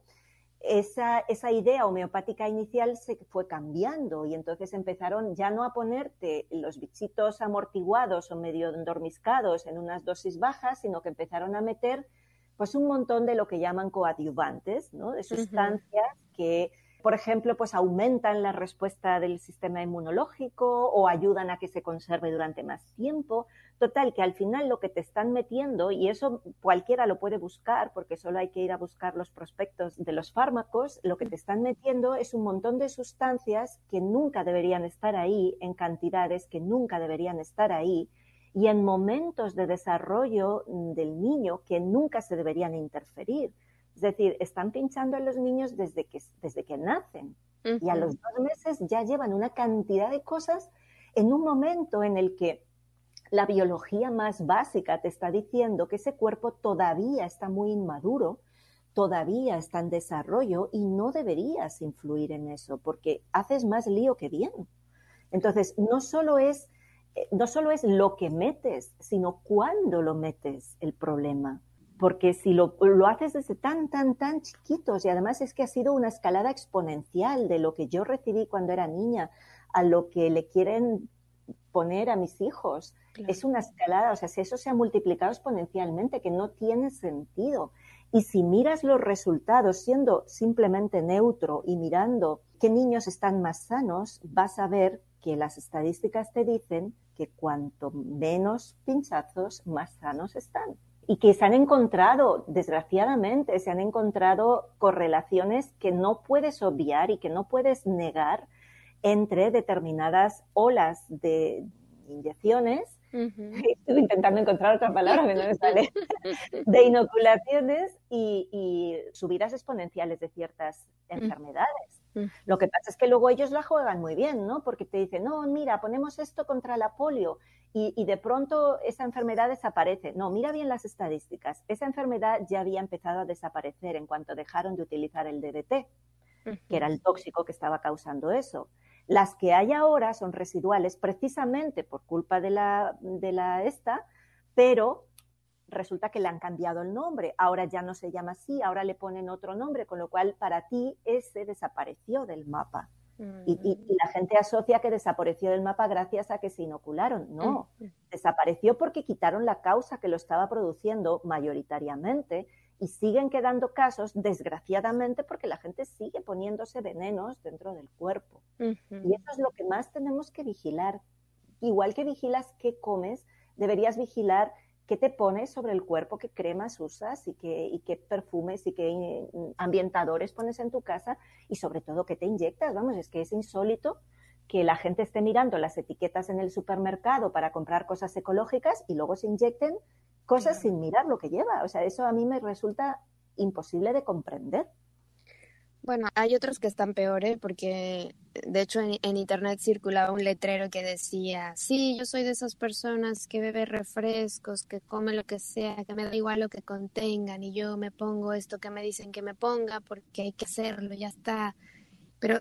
esa, esa idea homeopática inicial se fue cambiando y entonces empezaron ya no a ponerte los bichitos amortiguados o medio endormiscados en unas dosis bajas, sino que empezaron a meter pues un montón de lo que llaman coadyuvantes, ¿no? De sustancias uh-huh. que, por ejemplo, pues aumentan la respuesta del sistema inmunológico o ayudan a que se conserve durante más tiempo. Total, que al final lo que te están metiendo, y eso cualquiera lo puede buscar porque solo hay que ir a buscar los prospectos de los fármacos, lo que te están metiendo es un montón de sustancias que nunca deberían estar ahí, en cantidades que nunca deberían estar ahí, y en momentos de desarrollo del niño que nunca se deberían interferir. Es decir, están pinchando a los niños desde que, desde que nacen. Uh-huh. Y a los dos meses ya llevan una cantidad de cosas en un momento en el que la biología más básica te está diciendo que ese cuerpo todavía está muy inmaduro, todavía está en desarrollo y no deberías influir en eso porque haces más lío que bien. Entonces, no solo es, no solo es lo que metes, sino cuándo lo metes el problema. Porque si lo, lo haces desde tan, tan, tan chiquitos, y además es que ha sido una escalada exponencial de lo que yo recibí cuando era niña a lo que le quieren poner a mis hijos. Claro. Es una escalada, o sea, si eso se ha multiplicado exponencialmente, que no tiene sentido. Y si miras los resultados siendo simplemente neutro y mirando qué niños están más sanos, vas a ver que las estadísticas te dicen que cuanto menos pinchazos, más sanos están. Y que se han encontrado, desgraciadamente, se han encontrado correlaciones que no puedes obviar y que no puedes negar entre determinadas olas de inyecciones. Uh-huh. Estoy intentando encontrar otra palabra que no me sale. De inoculaciones y, y subidas exponenciales de ciertas enfermedades. Uh-huh. Lo que pasa es que luego ellos la juegan muy bien, ¿no? Porque te dicen, no, mira, ponemos esto contra la polio. Y, y de pronto esa enfermedad desaparece. No, mira bien las estadísticas. Esa enfermedad ya había empezado a desaparecer en cuanto dejaron de utilizar el D D T, uh-huh. que era el tóxico que estaba causando eso. Las que hay ahora son residuales precisamente por culpa de la, de la esta, pero resulta que le han cambiado el nombre. Ahora ya no se llama así, ahora le ponen otro nombre, con lo cual para ti ese desapareció del mapa. Mm. Y, y, y la gente asocia que desapareció del mapa gracias a que se inocularon. No, mm. desapareció porque quitaron la causa que lo estaba produciendo mayoritariamente y siguen quedando casos, desgraciadamente, porque la gente sigue poniéndose venenos dentro del cuerpo. Mm-hmm. Y eso es lo que más tenemos que vigilar. Igual que vigilas qué comes, deberías vigilar qué te pones sobre el cuerpo, qué cremas usas y qué, y qué perfumes y qué ambientadores pones en tu casa y sobre todo qué te inyectas. Vamos, es que es insólito que la gente esté mirando las etiquetas en el supermercado para comprar cosas ecológicas y luego se inyecten cosas claro. sin mirar lo que lleva. O sea, eso a mí me resulta imposible de comprender. Bueno, hay otros que están peores porque, de hecho, en, en internet circulaba un letrero que decía, sí, yo soy de esas personas que bebe refrescos, que come lo que sea, que me da igual lo que contengan y yo me pongo esto que me dicen que me ponga porque hay que hacerlo, ya está. Pero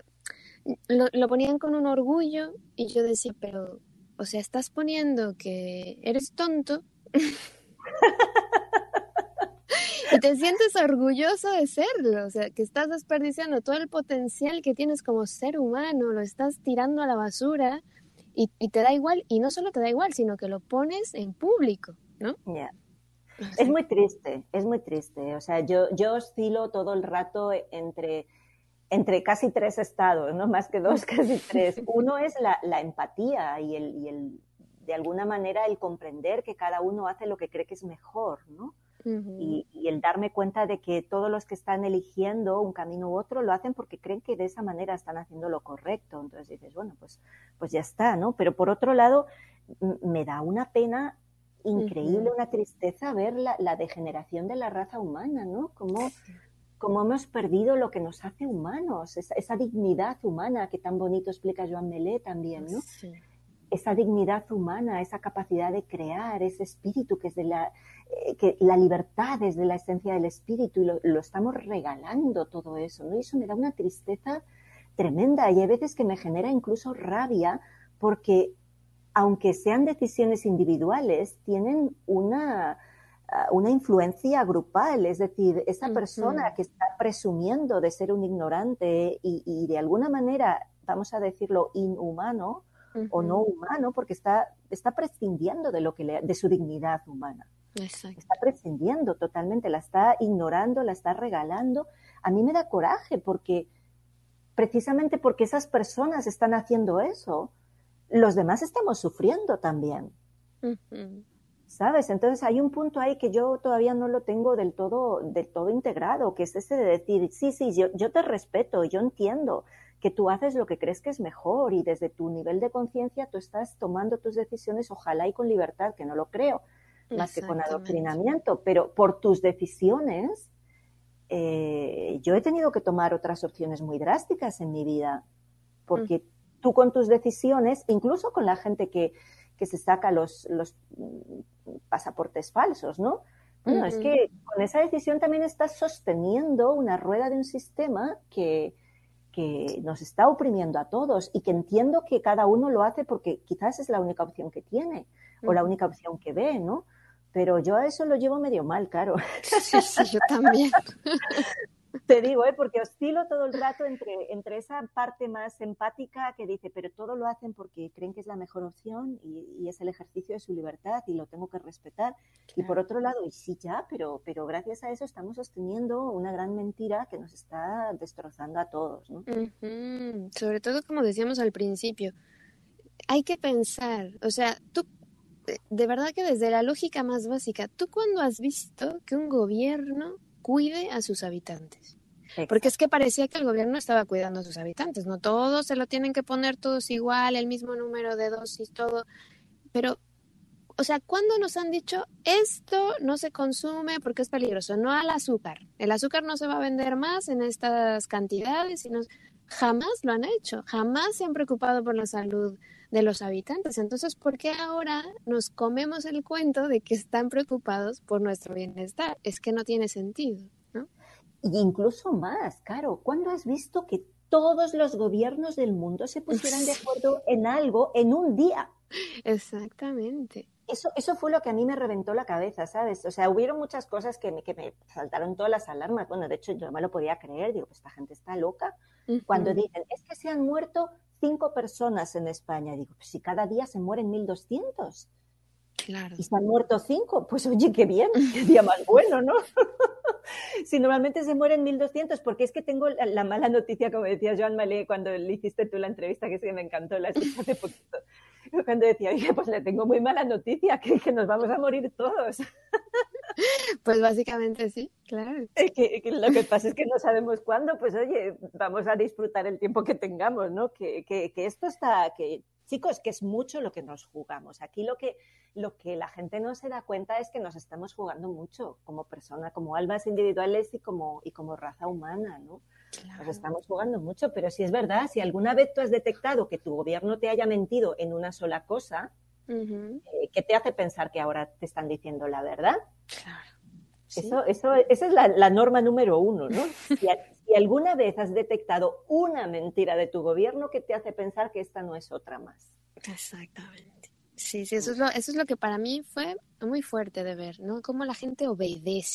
lo, lo ponían con un orgullo y yo decía, pero, o sea, estás poniendo que eres tonto. Y te sientes orgulloso de serlo, o sea, que estás desperdiciando todo el potencial que tienes como ser humano, lo estás tirando a la basura y, y te da igual, y no solo te da igual, sino que lo pones en público, ¿no? Yeah. O sea, Es muy triste, es muy triste. O sea, yo, yo oscilo todo el rato entre, entre casi tres estados, no más que dos, casi tres. Uno es la, la empatía y el, y el, de alguna manera, el comprender que cada uno hace lo que cree que es mejor, ¿no? uh-huh. Y, y el darme cuenta de que todos los que están eligiendo un camino u otro lo hacen porque creen que de esa manera están haciendo lo correcto. Entonces dices, bueno, pues, pues ya está, ¿no? Pero por otro lado, m- me da una pena increíble, Uh-huh. una tristeza ver la, la degeneración de la raza humana, ¿no? Cómo, cómo hemos perdido lo que nos hace humanos, esa, esa dignidad humana que tan bonito explica Joan Melé también, ¿no? Sí. Esa dignidad humana, esa capacidad de crear, ese espíritu que es de la, eh, que la libertad es de la esencia del espíritu y lo, lo estamos regalando todo eso, ¿no? Y eso me da una tristeza tremenda y hay veces que me genera incluso rabia porque aunque sean decisiones individuales, tienen una, una influencia grupal, es decir, esa persona uh-huh. que está presumiendo de ser un ignorante y, y de alguna manera, vamos a decirlo, inhumano, Uh-huh. o no humano, porque está, está prescindiendo de, lo que le, de su dignidad humana. Exacto. Está prescindiendo totalmente, la está ignorando, la está regalando. A mí me da coraje porque precisamente porque esas personas están haciendo eso, los demás estamos sufriendo también. Uh-huh. ¿Sabes? Entonces hay un punto ahí que yo todavía no lo tengo del todo, del todo integrado, que es ese de decir, sí, sí, yo, yo te respeto, yo entiendo que tú haces lo que crees que es mejor y desde tu nivel de conciencia tú estás tomando tus decisiones, ojalá y con libertad, que no lo creo, más que con adoctrinamiento, pero por tus decisiones eh, yo he tenido que tomar otras opciones muy drásticas en mi vida, porque uh-huh. tú con tus decisiones, incluso con la gente que, que se saca los, los pasaportes falsos, ¿no? Bueno, uh-huh. es que con esa decisión también estás sosteniendo una rueda de un sistema que, que nos está oprimiendo a todos y que entiendo que cada uno lo hace porque quizás es la única opción que tiene uh-huh. o la única opción que ve, ¿no? Pero yo a eso lo llevo medio mal, claro. Sí, sí, yo también. Te digo, ¿eh? Porque oscilo todo el rato entre, entre esa parte más empática que dice, pero todo lo hacen porque creen que es la mejor opción y, y es el ejercicio de su libertad y lo tengo que respetar. Claro. Y por otro lado, y sí ya, pero, pero gracias a eso estamos sosteniendo una gran mentira que nos está destrozando a todos, ¿no? Uh-huh. Sobre todo, como decíamos al principio, hay que pensar, o sea, tú, de verdad que desde la lógica más básica, ¿tú cuándo has visto que un gobierno cuide a sus habitantes? Exacto. Porque es que parecía que el gobierno estaba cuidando a sus habitantes, no todos se lo tienen que poner todos igual, el mismo número de dosis, todo, pero, o sea, ¿cuándo nos han dicho esto no se consume porque es peligroso? No al azúcar, el azúcar no se va a vender más en estas cantidades, sino jamás lo han hecho, jamás se han preocupado por la salud de los habitantes. Entonces, ¿por qué ahora nos comemos el cuento de que están preocupados por nuestro bienestar? Es que no tiene sentido, ¿no? Y incluso más, Caro, ¿cuándo has visto que todos los gobiernos del mundo se pusieran de acuerdo en algo en un día? Exactamente. Eso, eso fue lo que a mí me reventó la cabeza, ¿sabes? O sea, hubieron muchas cosas que me, que me saltaron todas las alarmas. Bueno, de hecho, yo no me lo podía creer. Digo, pues esta gente está loca. Uh-huh. Cuando dicen, es que se han muerto cinco personas en España. Digo, pues si cada día se mueren mil doscientos. Claro. Y se han muerto cinco. Pues oye, qué bien, qué día más bueno, ¿no? Si normalmente se mueren mil doscientos, porque es que tengo la, la mala noticia, como decía Joan Malé cuando le hiciste tú la entrevista, que sí me encantó, la escuché hace poquito. Cuando decía, oye, pues le tengo muy mala noticia, que, que nos vamos a morir todos. Pues básicamente sí, claro. Que, que lo que pasa es que no sabemos cuándo, pues oye, vamos a disfrutar el tiempo que tengamos, ¿no? Que, que, que esto está, que chicos, que es mucho lo que nos jugamos. Aquí lo que, lo que la gente no se da cuenta es que nos estamos jugando mucho como persona, como almas individuales y como, y como raza humana, ¿no? Claro. Nos estamos jugando mucho, pero si es verdad, si alguna vez tú has detectado que tu gobierno te haya mentido en una sola cosa, uh-huh. eh, ¿qué te hace pensar que ahora te están diciendo la verdad? Claro. ¿Sí? Eso, eso, esa es la, la norma número uno, ¿no? Si, si alguna vez has detectado una mentira de tu gobierno, ¿qué te hace pensar que esta no es otra más? Exactamente. Sí, sí, eso es lo, eso es lo que para mí fue muy fuerte de ver, ¿no? Cómo la gente obedece.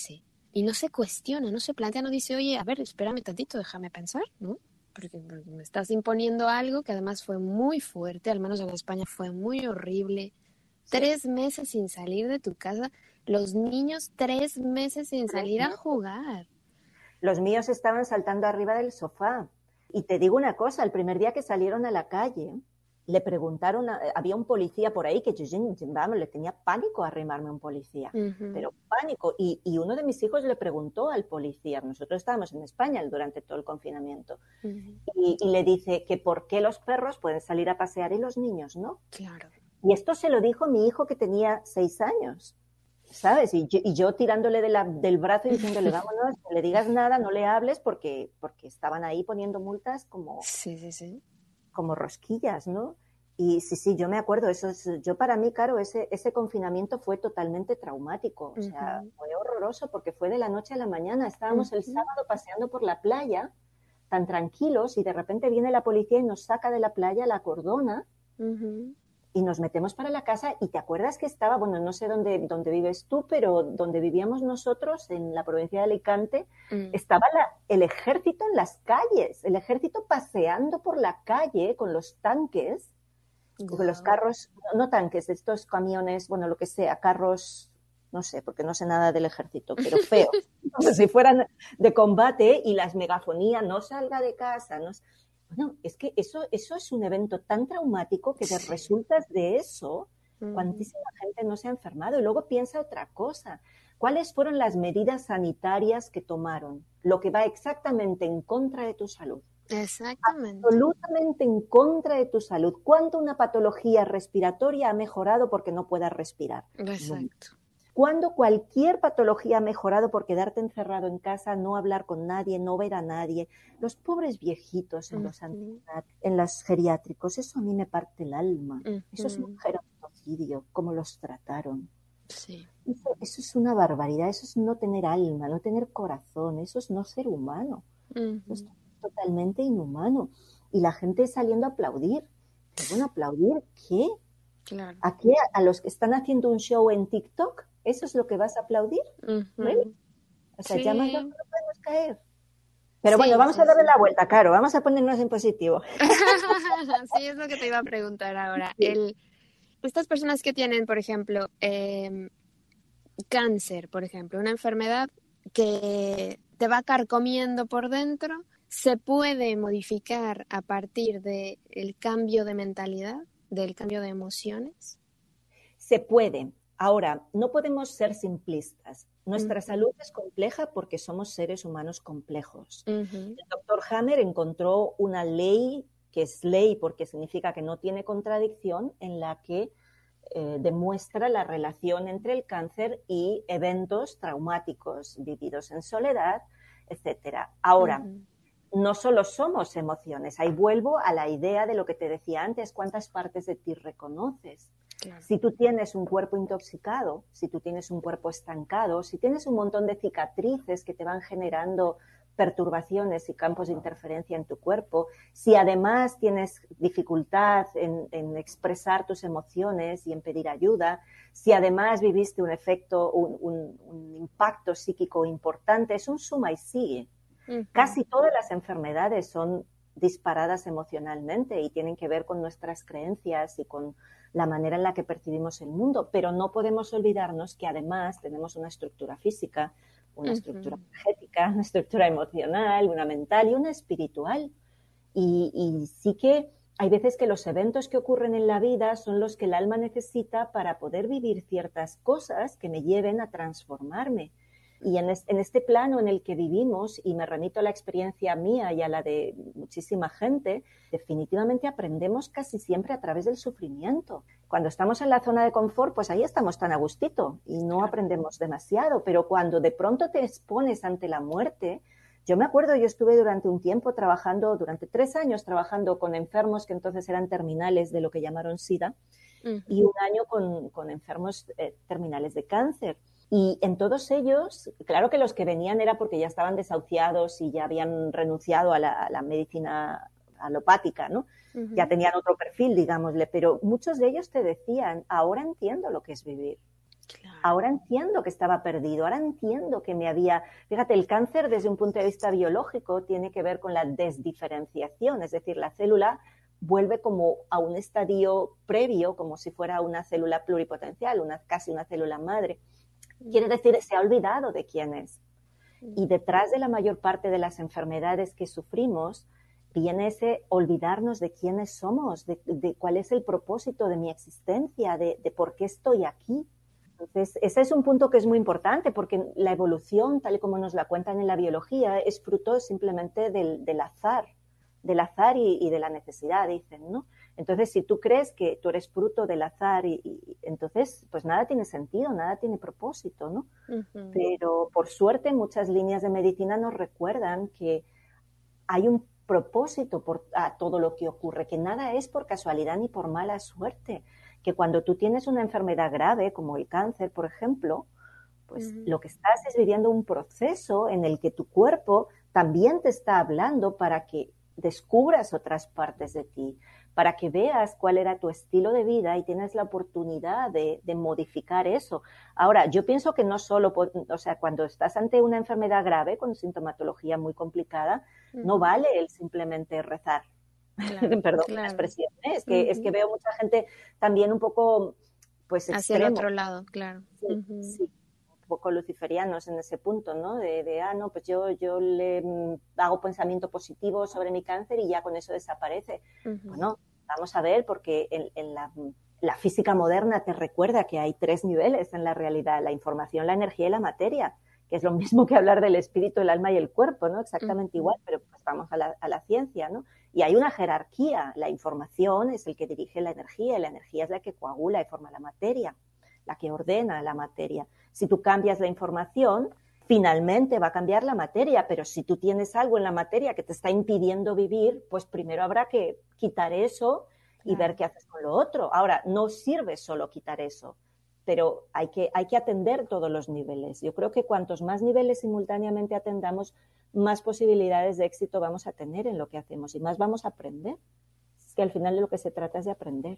y no se cuestiona, no se plantea, no dice, oye, a ver, espérame tantito, déjame pensar, ¿no? Porque me estás imponiendo algo que además fue muy fuerte, al menos en España fue muy horrible. Sí. Tres meses sin salir de tu casa, los niños tres meses sin salir a jugar. Los míos estaban saltando arriba del sofá. Y te digo una cosa, el primer día que salieron a la calle, le preguntaron, a, había un policía por ahí que yo, vamos, le tenía pánico a arrimarme a un policía, uh-huh. pero pánico. Y, y uno de mis hijos le preguntó al policía, nosotros estábamos en España durante todo el confinamiento, uh-huh. y, y le dice que por qué los perros pueden salir a pasear y los niños no. Claro. Y esto se lo dijo mi hijo que tenía seis años, ¿sabes? Y yo, y yo tirándole de la, del brazo y diciéndole, vámonos, no le digas nada, no le hables, porque, porque estaban ahí poniendo multas como... Sí, sí, sí. como rosquillas, ¿no? Y sí, sí, yo me acuerdo, eso es, yo para mí, claro, ese, ese confinamiento fue totalmente traumático, o sea, uh-huh. fue horroroso porque fue de la noche a la mañana, estábamos uh-huh. el sábado paseando por la playa, tan tranquilos, y de repente viene la policía y nos saca de la playa, la cordona, uh-huh. y nos metemos para la casa, y te acuerdas que estaba, bueno, no sé dónde, dónde vives tú, pero donde vivíamos nosotros, en la provincia de Alicante, uh-huh. estaba la, el ejército en las calles, el ejército paseando por la calle con los tanques, con los carros, no tanques, estos camiones, bueno, lo que sea, carros, no sé, porque no sé nada del ejército, pero feos, como si fueran de combate, y las megafonías, no salga de casa, no. Bueno, es que eso, eso es un evento tan traumático que te resultas de eso, uh-huh. cuantísima gente no se ha enfermado. Y luego piensa otra cosa, ¿cuáles fueron las medidas sanitarias que tomaron? Lo que va exactamente en contra de tu salud. Exactamente. Absolutamente en contra de tu salud. ¿Cuándo una patología respiratoria ha mejorado porque no puedas respirar? Exacto. ¿Cuándo cualquier patología ha mejorado por quedarte encerrado en casa, no hablar con nadie, no ver a nadie? Los pobres viejitos en, uh-huh. los, en los geriátricos, eso a mí me parte el alma. Uh-huh. Eso es un genocidio, cómo los trataron. Sí. Eso, eso es una barbaridad, eso es no tener alma, no tener corazón, eso es no ser humano. Uh-huh. Eso es totalmente inhumano. Y la gente saliendo a aplaudir. Pero bueno, ¿aplaudir qué? Claro. ¿A qué? ¿A los que están haciendo un show en TikTok? ¿Eso es lo que vas a aplaudir? Uh-huh. ¿Really? O sea, sí. ya más no podemos caer. Pero sí, bueno, vamos sí, a darle sí. la vuelta, Caro. Vamos a ponernos en positivo. Sí, es lo que te iba a preguntar ahora. Sí. El, estas personas que tienen, por ejemplo, eh, cáncer, por ejemplo, una enfermedad que te va carcomiendo por dentro, ¿se puede modificar a partir del cambio de mentalidad, del cambio de emociones? Se puede. Ahora, no podemos ser simplistas. Nuestra uh-huh. salud es compleja porque somos seres humanos complejos. Uh-huh. El doctor Hammer encontró una ley, que es ley porque significa que no tiene contradicción, en la que eh, demuestra la relación entre el cáncer y eventos traumáticos vividos en soledad, etcétera. Ahora, uh-huh. no solo somos emociones. Ahí vuelvo a la idea de lo que te decía antes, ¿cuántas partes de ti reconoces? Claro. Si tú tienes un cuerpo intoxicado, si tú tienes un cuerpo estancado, si tienes un montón de cicatrices que te van generando perturbaciones y campos de interferencia en tu cuerpo, si además tienes dificultad en, en expresar tus emociones y en pedir ayuda, si además viviste un efecto, un, un, un impacto psíquico importante, es un suma y sigue. Uh-huh. Casi todas las enfermedades son disparadas emocionalmente y tienen que ver con nuestras creencias y con la manera en la que percibimos el mundo, pero no podemos olvidarnos que además tenemos una estructura física, una uh-huh. estructura energética, una estructura emocional, una mental y una espiritual. Y, y sí que hay veces que los eventos que ocurren en la vida son los que el alma necesita para poder vivir ciertas cosas que me lleven a transformarme. Y en, es, en este plano en el que vivimos, y me remito a la experiencia mía y a la de muchísima gente, definitivamente aprendemos casi siempre a través del sufrimiento. Cuando estamos en la zona de confort, pues ahí estamos tan a gustito y no aprendemos demasiado, pero cuando de pronto te expones ante la muerte, yo me acuerdo, yo estuve durante un tiempo trabajando, durante tres años trabajando con enfermos que entonces eran terminales de lo que llamaron SIDA, uh-huh. y un año con, con enfermos eh, terminales de cáncer. Y en todos ellos, claro que los que venían era porque ya estaban desahuciados y ya habían renunciado a la, a la medicina alopática, ¿no? Uh-huh. Ya tenían otro perfil, digámosle, pero muchos de ellos te decían, ahora entiendo lo que es vivir. Claro. Ahora entiendo que estaba perdido, ahora entiendo que me había... Fíjate, el cáncer desde un punto de vista biológico tiene que ver con la desdiferenciación, es decir, la célula vuelve como a un estadio previo, como si fuera una célula pluripotencial, una, casi una célula madre. Quiere decir, se ha olvidado de quién es. Y detrás de la mayor parte de las enfermedades que sufrimos viene ese olvidarnos de quiénes somos, de, de cuál es el propósito de mi existencia, de, de por qué estoy aquí. Entonces, ese es un punto que es muy importante porque la evolución, tal y como nos la cuentan en la biología, es fruto simplemente del, del azar, del azar y, y de la necesidad, dicen, ¿no? Entonces, si tú crees que tú eres fruto del azar, y, y entonces, pues nada tiene sentido, nada tiene propósito, ¿no? Uh-huh. Pero, por suerte, muchas líneas de medicina nos recuerdan que hay un propósito por a todo lo que ocurre, que nada es por casualidad ni por mala suerte, que cuando tú tienes una enfermedad grave, como el cáncer, por ejemplo, pues uh-huh. lo que estás es viviendo un proceso en el que tu cuerpo también te está hablando para que descubras otras partes de ti, para que veas cuál era tu estilo de vida y tienes la oportunidad de, de modificar eso. Ahora, yo pienso que no solo, o sea, cuando estás ante una enfermedad grave con sintomatología muy complicada, uh-huh. no vale el simplemente rezar. Claro, Perdón claro. la expresión, ¿eh? es, que, uh-huh. es que veo mucha gente también un poco, pues, hacia extremo. el otro lado, claro. Sí, uh-huh. sí. Poco luciferianos en ese punto, ¿no? De, de ah, no, pues yo, yo le hago pensamiento positivo sobre mi cáncer y ya con eso desaparece. Uh-huh. Bueno, vamos a ver, porque en, en la, la física moderna te recuerda que hay tres niveles en la realidad, la información, la energía y la materia, que es lo mismo que hablar del espíritu, el alma y el cuerpo, ¿no? Exactamente uh-huh. igual, pero pues vamos a la, a la ciencia, ¿no? Y hay una jerarquía, la información es el que dirige la energía, y la energía es la que coagula y forma la materia, la que ordena la materia. Si tú cambias la información, finalmente va a cambiar la materia, pero si tú tienes algo en la materia que te está impidiendo vivir, pues primero habrá que quitar eso y claro. ver qué haces con lo otro. Ahora, no sirve solo quitar eso, pero hay que, hay que atender todos los niveles. Yo creo que cuantos más niveles simultáneamente atendamos, más posibilidades de éxito vamos a tener en lo que hacemos y más vamos a aprender. Es que al final de lo que se trata es de aprender.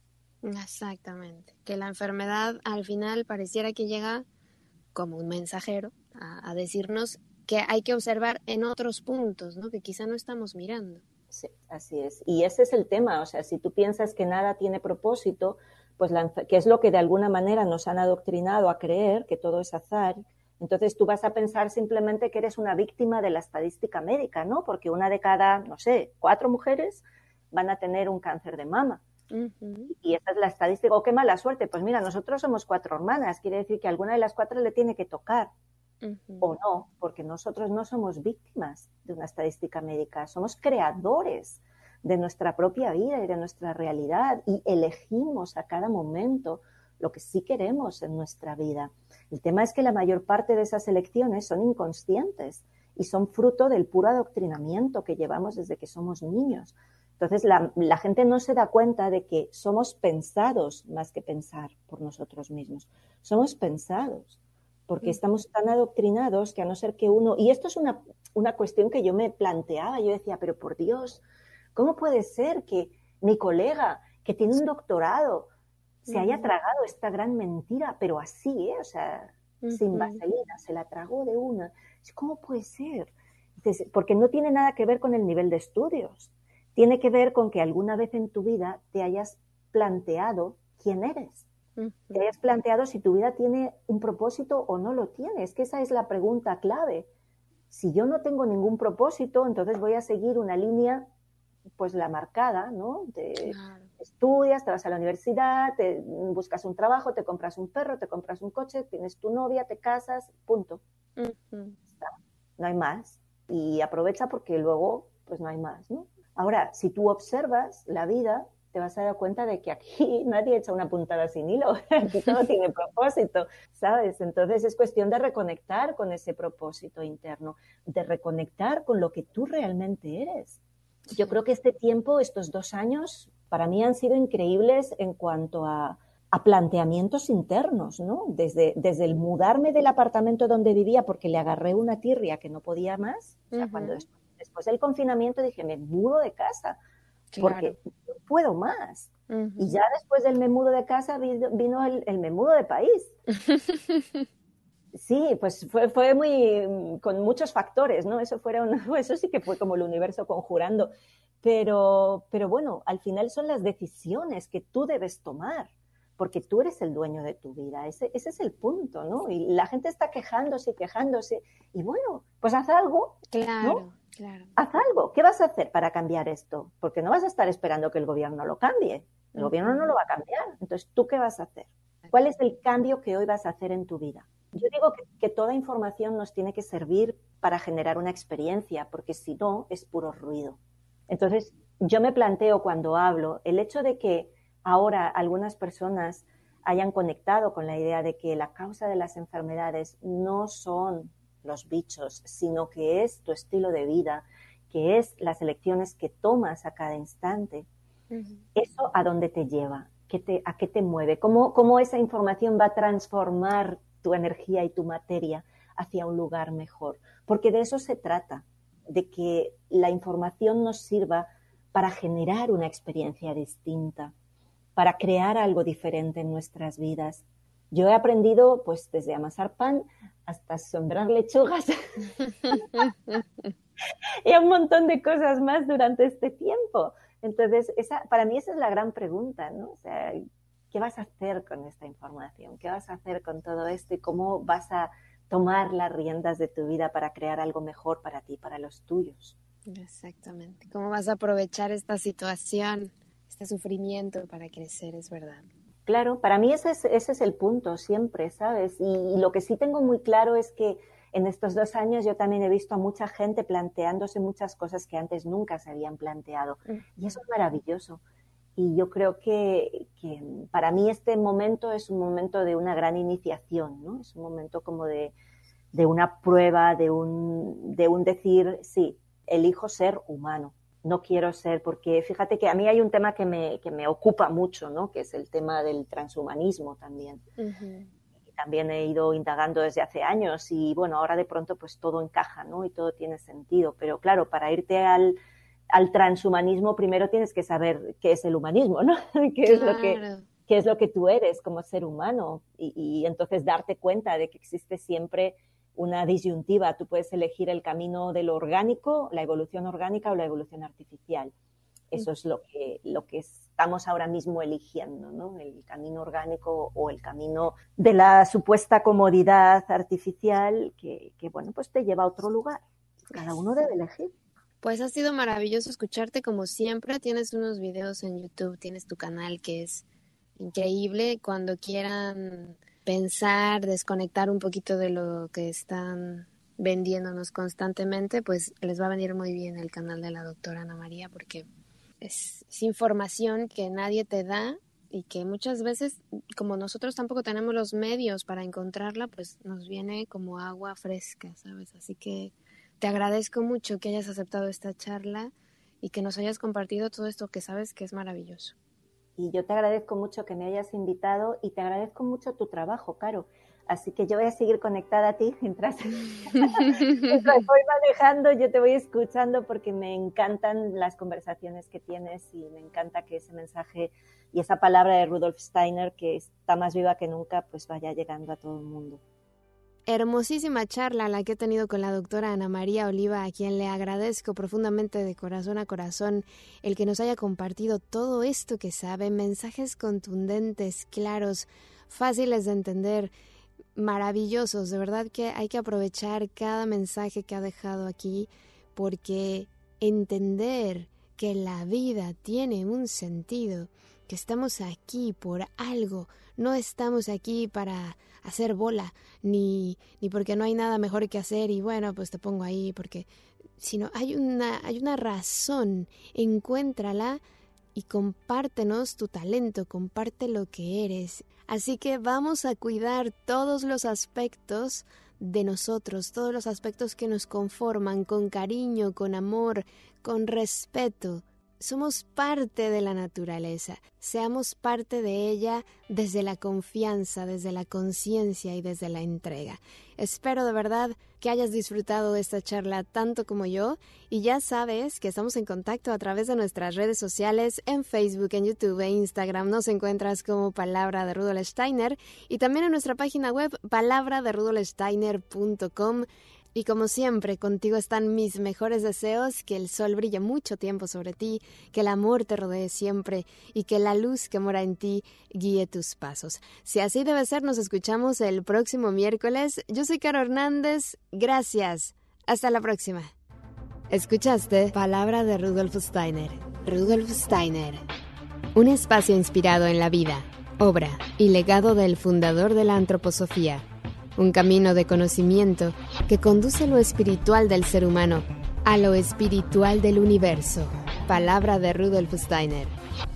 Exactamente, que la enfermedad al final pareciera que llega como un mensajero a, a decirnos que hay que observar en otros puntos, ¿no? Que quizá no estamos mirando. Sí, así es. Y ese es el tema, o sea, si tú piensas que nada tiene propósito, pues la, que es lo que de alguna manera nos han adoctrinado a creer, que todo es azar, entonces tú vas a pensar simplemente que eres una víctima de la estadística médica, ¿no? Porque una de cada, no sé, cuatro mujeres van a tener un cáncer de mama. Uh-huh. Y esa es la estadística. ¡Oh, qué mala suerte! Pues mira, nosotros somos cuatro hermanas, quiere decir que a alguna de las cuatro le tiene que tocar. Uh-huh. O no, porque nosotros no somos víctimas de una estadística médica, somos creadores de nuestra propia vida y de nuestra realidad y elegimos a cada momento lo que sí queremos en nuestra vida. El tema es que la mayor parte de esas elecciones son inconscientes y son fruto del puro adoctrinamiento que llevamos desde que somos niños. Entonces, la, la gente no se da cuenta de que somos pensados más que pensar por nosotros mismos. Somos pensados, porque estamos tan adoctrinados que a no ser que uno... Y esto es una, una cuestión que yo me planteaba. Yo decía, pero por Dios, ¿cómo puede ser que mi colega, que tiene un doctorado, se haya tragado esta gran mentira? Pero así, ¿eh? O sea, uh-huh. sin vaselina, se la tragó de una. ¿Cómo puede ser? Dices, porque no tiene nada que ver con el nivel de estudios. Tiene que ver con que alguna vez en tu vida te hayas planteado quién eres. Uh-huh. Te hayas planteado si tu vida tiene un propósito o no lo tiene. Es que esa es la pregunta clave. Si yo no tengo ningún propósito, entonces voy a seguir una línea, pues la marcada, ¿no? Te claro. Estudias, te vas a la universidad, te buscas un trabajo, te compras un perro, te compras un coche, tienes tu novia, te casas, punto. Uh-huh. No hay más. Y aprovecha porque luego, pues no hay más, ¿no? Ahora, si tú observas la vida, te vas a dar cuenta de que aquí nadie echa una puntada sin hilo, aquí todo tiene propósito, ¿sabes? Entonces es cuestión de reconectar con ese propósito interno, de reconectar con lo que tú realmente eres. Yo creo que este tiempo, estos dos años, para mí han sido increíbles en cuanto a, a planteamientos internos, ¿no? Desde, desde el mudarme del apartamento donde vivía porque le agarré una tirria que no podía más, o sea, uh-huh. cuando después, después del confinamiento dije, me mudo de casa, claro. porque no puedo más. Uh-huh. Y ya después del me mudo de casa vino, vino el, el me mudo de país. Sí, pues fue, fue muy, con muchos factores, ¿no? Eso, fueron, eso sí que fue como el universo conjurando. Pero, pero bueno, al final son las decisiones que tú debes tomar, porque tú eres el dueño de tu vida. Ese, ese es el punto, ¿no? Y la gente está quejándose y quejándose. Y bueno, pues haz algo, claro, ¿no? Claro. Haz algo. ¿Qué vas a hacer para cambiar esto? Porque no vas a estar esperando que el gobierno lo cambie. El uh-huh. gobierno no lo va a cambiar. Entonces, ¿tú qué vas a hacer? ¿Cuál es el cambio que hoy vas a hacer en tu vida? Yo digo que, que toda información nos tiene que servir para generar una experiencia, porque si no, es puro ruido. Entonces, yo me planteo cuando hablo el hecho de que ahora algunas personas hayan conectado con la idea de que la causa de las enfermedades no son los bichos, sino que es tu estilo de vida, que es las elecciones que tomas a cada instante. Uh-huh. ¿Eso a dónde te lleva? ¿Qué te, ¿A qué te mueve? ¿Cómo, cómo esa información va a transformar tu energía y tu materia hacia un lugar mejor? Porque de eso se trata, de que la información nos sirva para generar una experiencia distinta, para crear algo diferente en nuestras vidas. Yo he aprendido, pues, desde amasar pan hasta sembrar lechugas y un montón de cosas más durante este tiempo. Entonces, esa, para mí esa es la gran pregunta, ¿no? O sea, ¿qué vas a hacer con esta información? ¿Qué vas a hacer con todo esto? ¿Y cómo vas a tomar las riendas de tu vida para crear algo mejor para ti, para los tuyos? Exactamente. ¿Cómo vas a aprovechar esta situación, este sufrimiento para crecer? Es verdad. Claro, para mí ese es, ese es el punto siempre, ¿sabes? Y, y lo que sí tengo muy claro es que en estos dos años yo también he visto a mucha gente planteándose muchas cosas que antes nunca se habían planteado. Y eso es maravilloso. Y yo creo que, que para mí este momento es un momento de una gran iniciación, ¿no? Es un momento como de, de una prueba, de un, de un decir, sí, elijo ser humano. No quiero ser, porque fíjate que a mí hay un tema que me, que me ocupa mucho, ¿no? Que es el tema del transhumanismo también. Uh-huh. También he ido indagando desde hace años y bueno, ahora de pronto pues todo encaja, ¿no? Y todo tiene sentido. Pero claro, para irte al, al transhumanismo primero tienes que saber qué es el humanismo, ¿no? qué, claro. es lo que, qué es lo que tú eres como ser humano y, y entonces darte cuenta de que existe siempre una disyuntiva. Tú puedes elegir el camino de lo orgánico, la evolución orgánica o la evolución artificial. Eso es lo que, lo que estamos ahora mismo eligiendo, ¿no? El camino orgánico o el camino de la supuesta comodidad artificial que, que, bueno, pues te lleva a otro lugar. Cada uno debe elegir. Pues ha sido maravilloso escucharte como siempre. Tienes unos videos en YouTube, tienes tu canal que es increíble. Cuando quieran pensar, desconectar un poquito de lo que están vendiéndonos constantemente, pues les va a venir muy bien el canal de la doctora Ana María porque es, es información que nadie te da y que muchas veces, como nosotros tampoco tenemos los medios para encontrarla, pues nos viene como agua fresca, ¿sabes? Así que te agradezco mucho que hayas aceptado esta charla y que nos hayas compartido todo esto que sabes que es maravilloso. Y yo te agradezco mucho que me hayas invitado y te agradezco mucho tu trabajo, Caro. Así que yo voy a seguir conectada a ti mientras, mientras voy manejando, yo te voy escuchando porque me encantan las conversaciones que tienes y me encanta que ese mensaje y esa palabra de Rudolf Steiner, que está más viva que nunca, pues vaya llegando a todo el mundo. Hermosísima charla la que he tenido con la doctora Ana María Oliva, a quien le agradezco profundamente de corazón a corazón el que nos haya compartido todo esto que sabe, mensajes contundentes, claros, fáciles de entender, maravillosos. De verdad que hay que aprovechar cada mensaje que ha dejado aquí porque entender que la vida tiene un sentido, que estamos aquí por algo, no estamos aquí para hacer bola, ni, ni porque no hay nada mejor que hacer y bueno, pues te pongo ahí, porque sino hay una, hay una razón, encuéntrala y compártenos tu talento, comparte lo que eres. Así que vamos a cuidar todos los aspectos de nosotros, todos los aspectos que nos conforman, con cariño, con amor, con respeto. Somos parte de la naturaleza, seamos parte de ella desde la confianza, desde la conciencia y desde la entrega. Espero de verdad que hayas disfrutado de esta charla tanto como yo y ya sabes que estamos en contacto a través de nuestras redes sociales en Facebook, en YouTube e Instagram. Nos encuentras como Palabra de Rudolf Steiner y también en nuestra página web palabra de rudolf steiner punto com. Y como siempre, contigo están mis mejores deseos, que el sol brille mucho tiempo sobre ti, que el amor te rodee siempre y que la luz que mora en ti guíe tus pasos. Si así debe ser, nos escuchamos el próximo miércoles. Yo soy Caro Hernández. Gracias. Hasta la próxima. Escuchaste Palabra de Rudolf Steiner. Rudolf Steiner. Un espacio inspirado en la vida, obra y legado del fundador de la antroposofía. Un camino de conocimiento que conduce lo espiritual del ser humano a lo espiritual del universo. Palabra de Rudolf Steiner.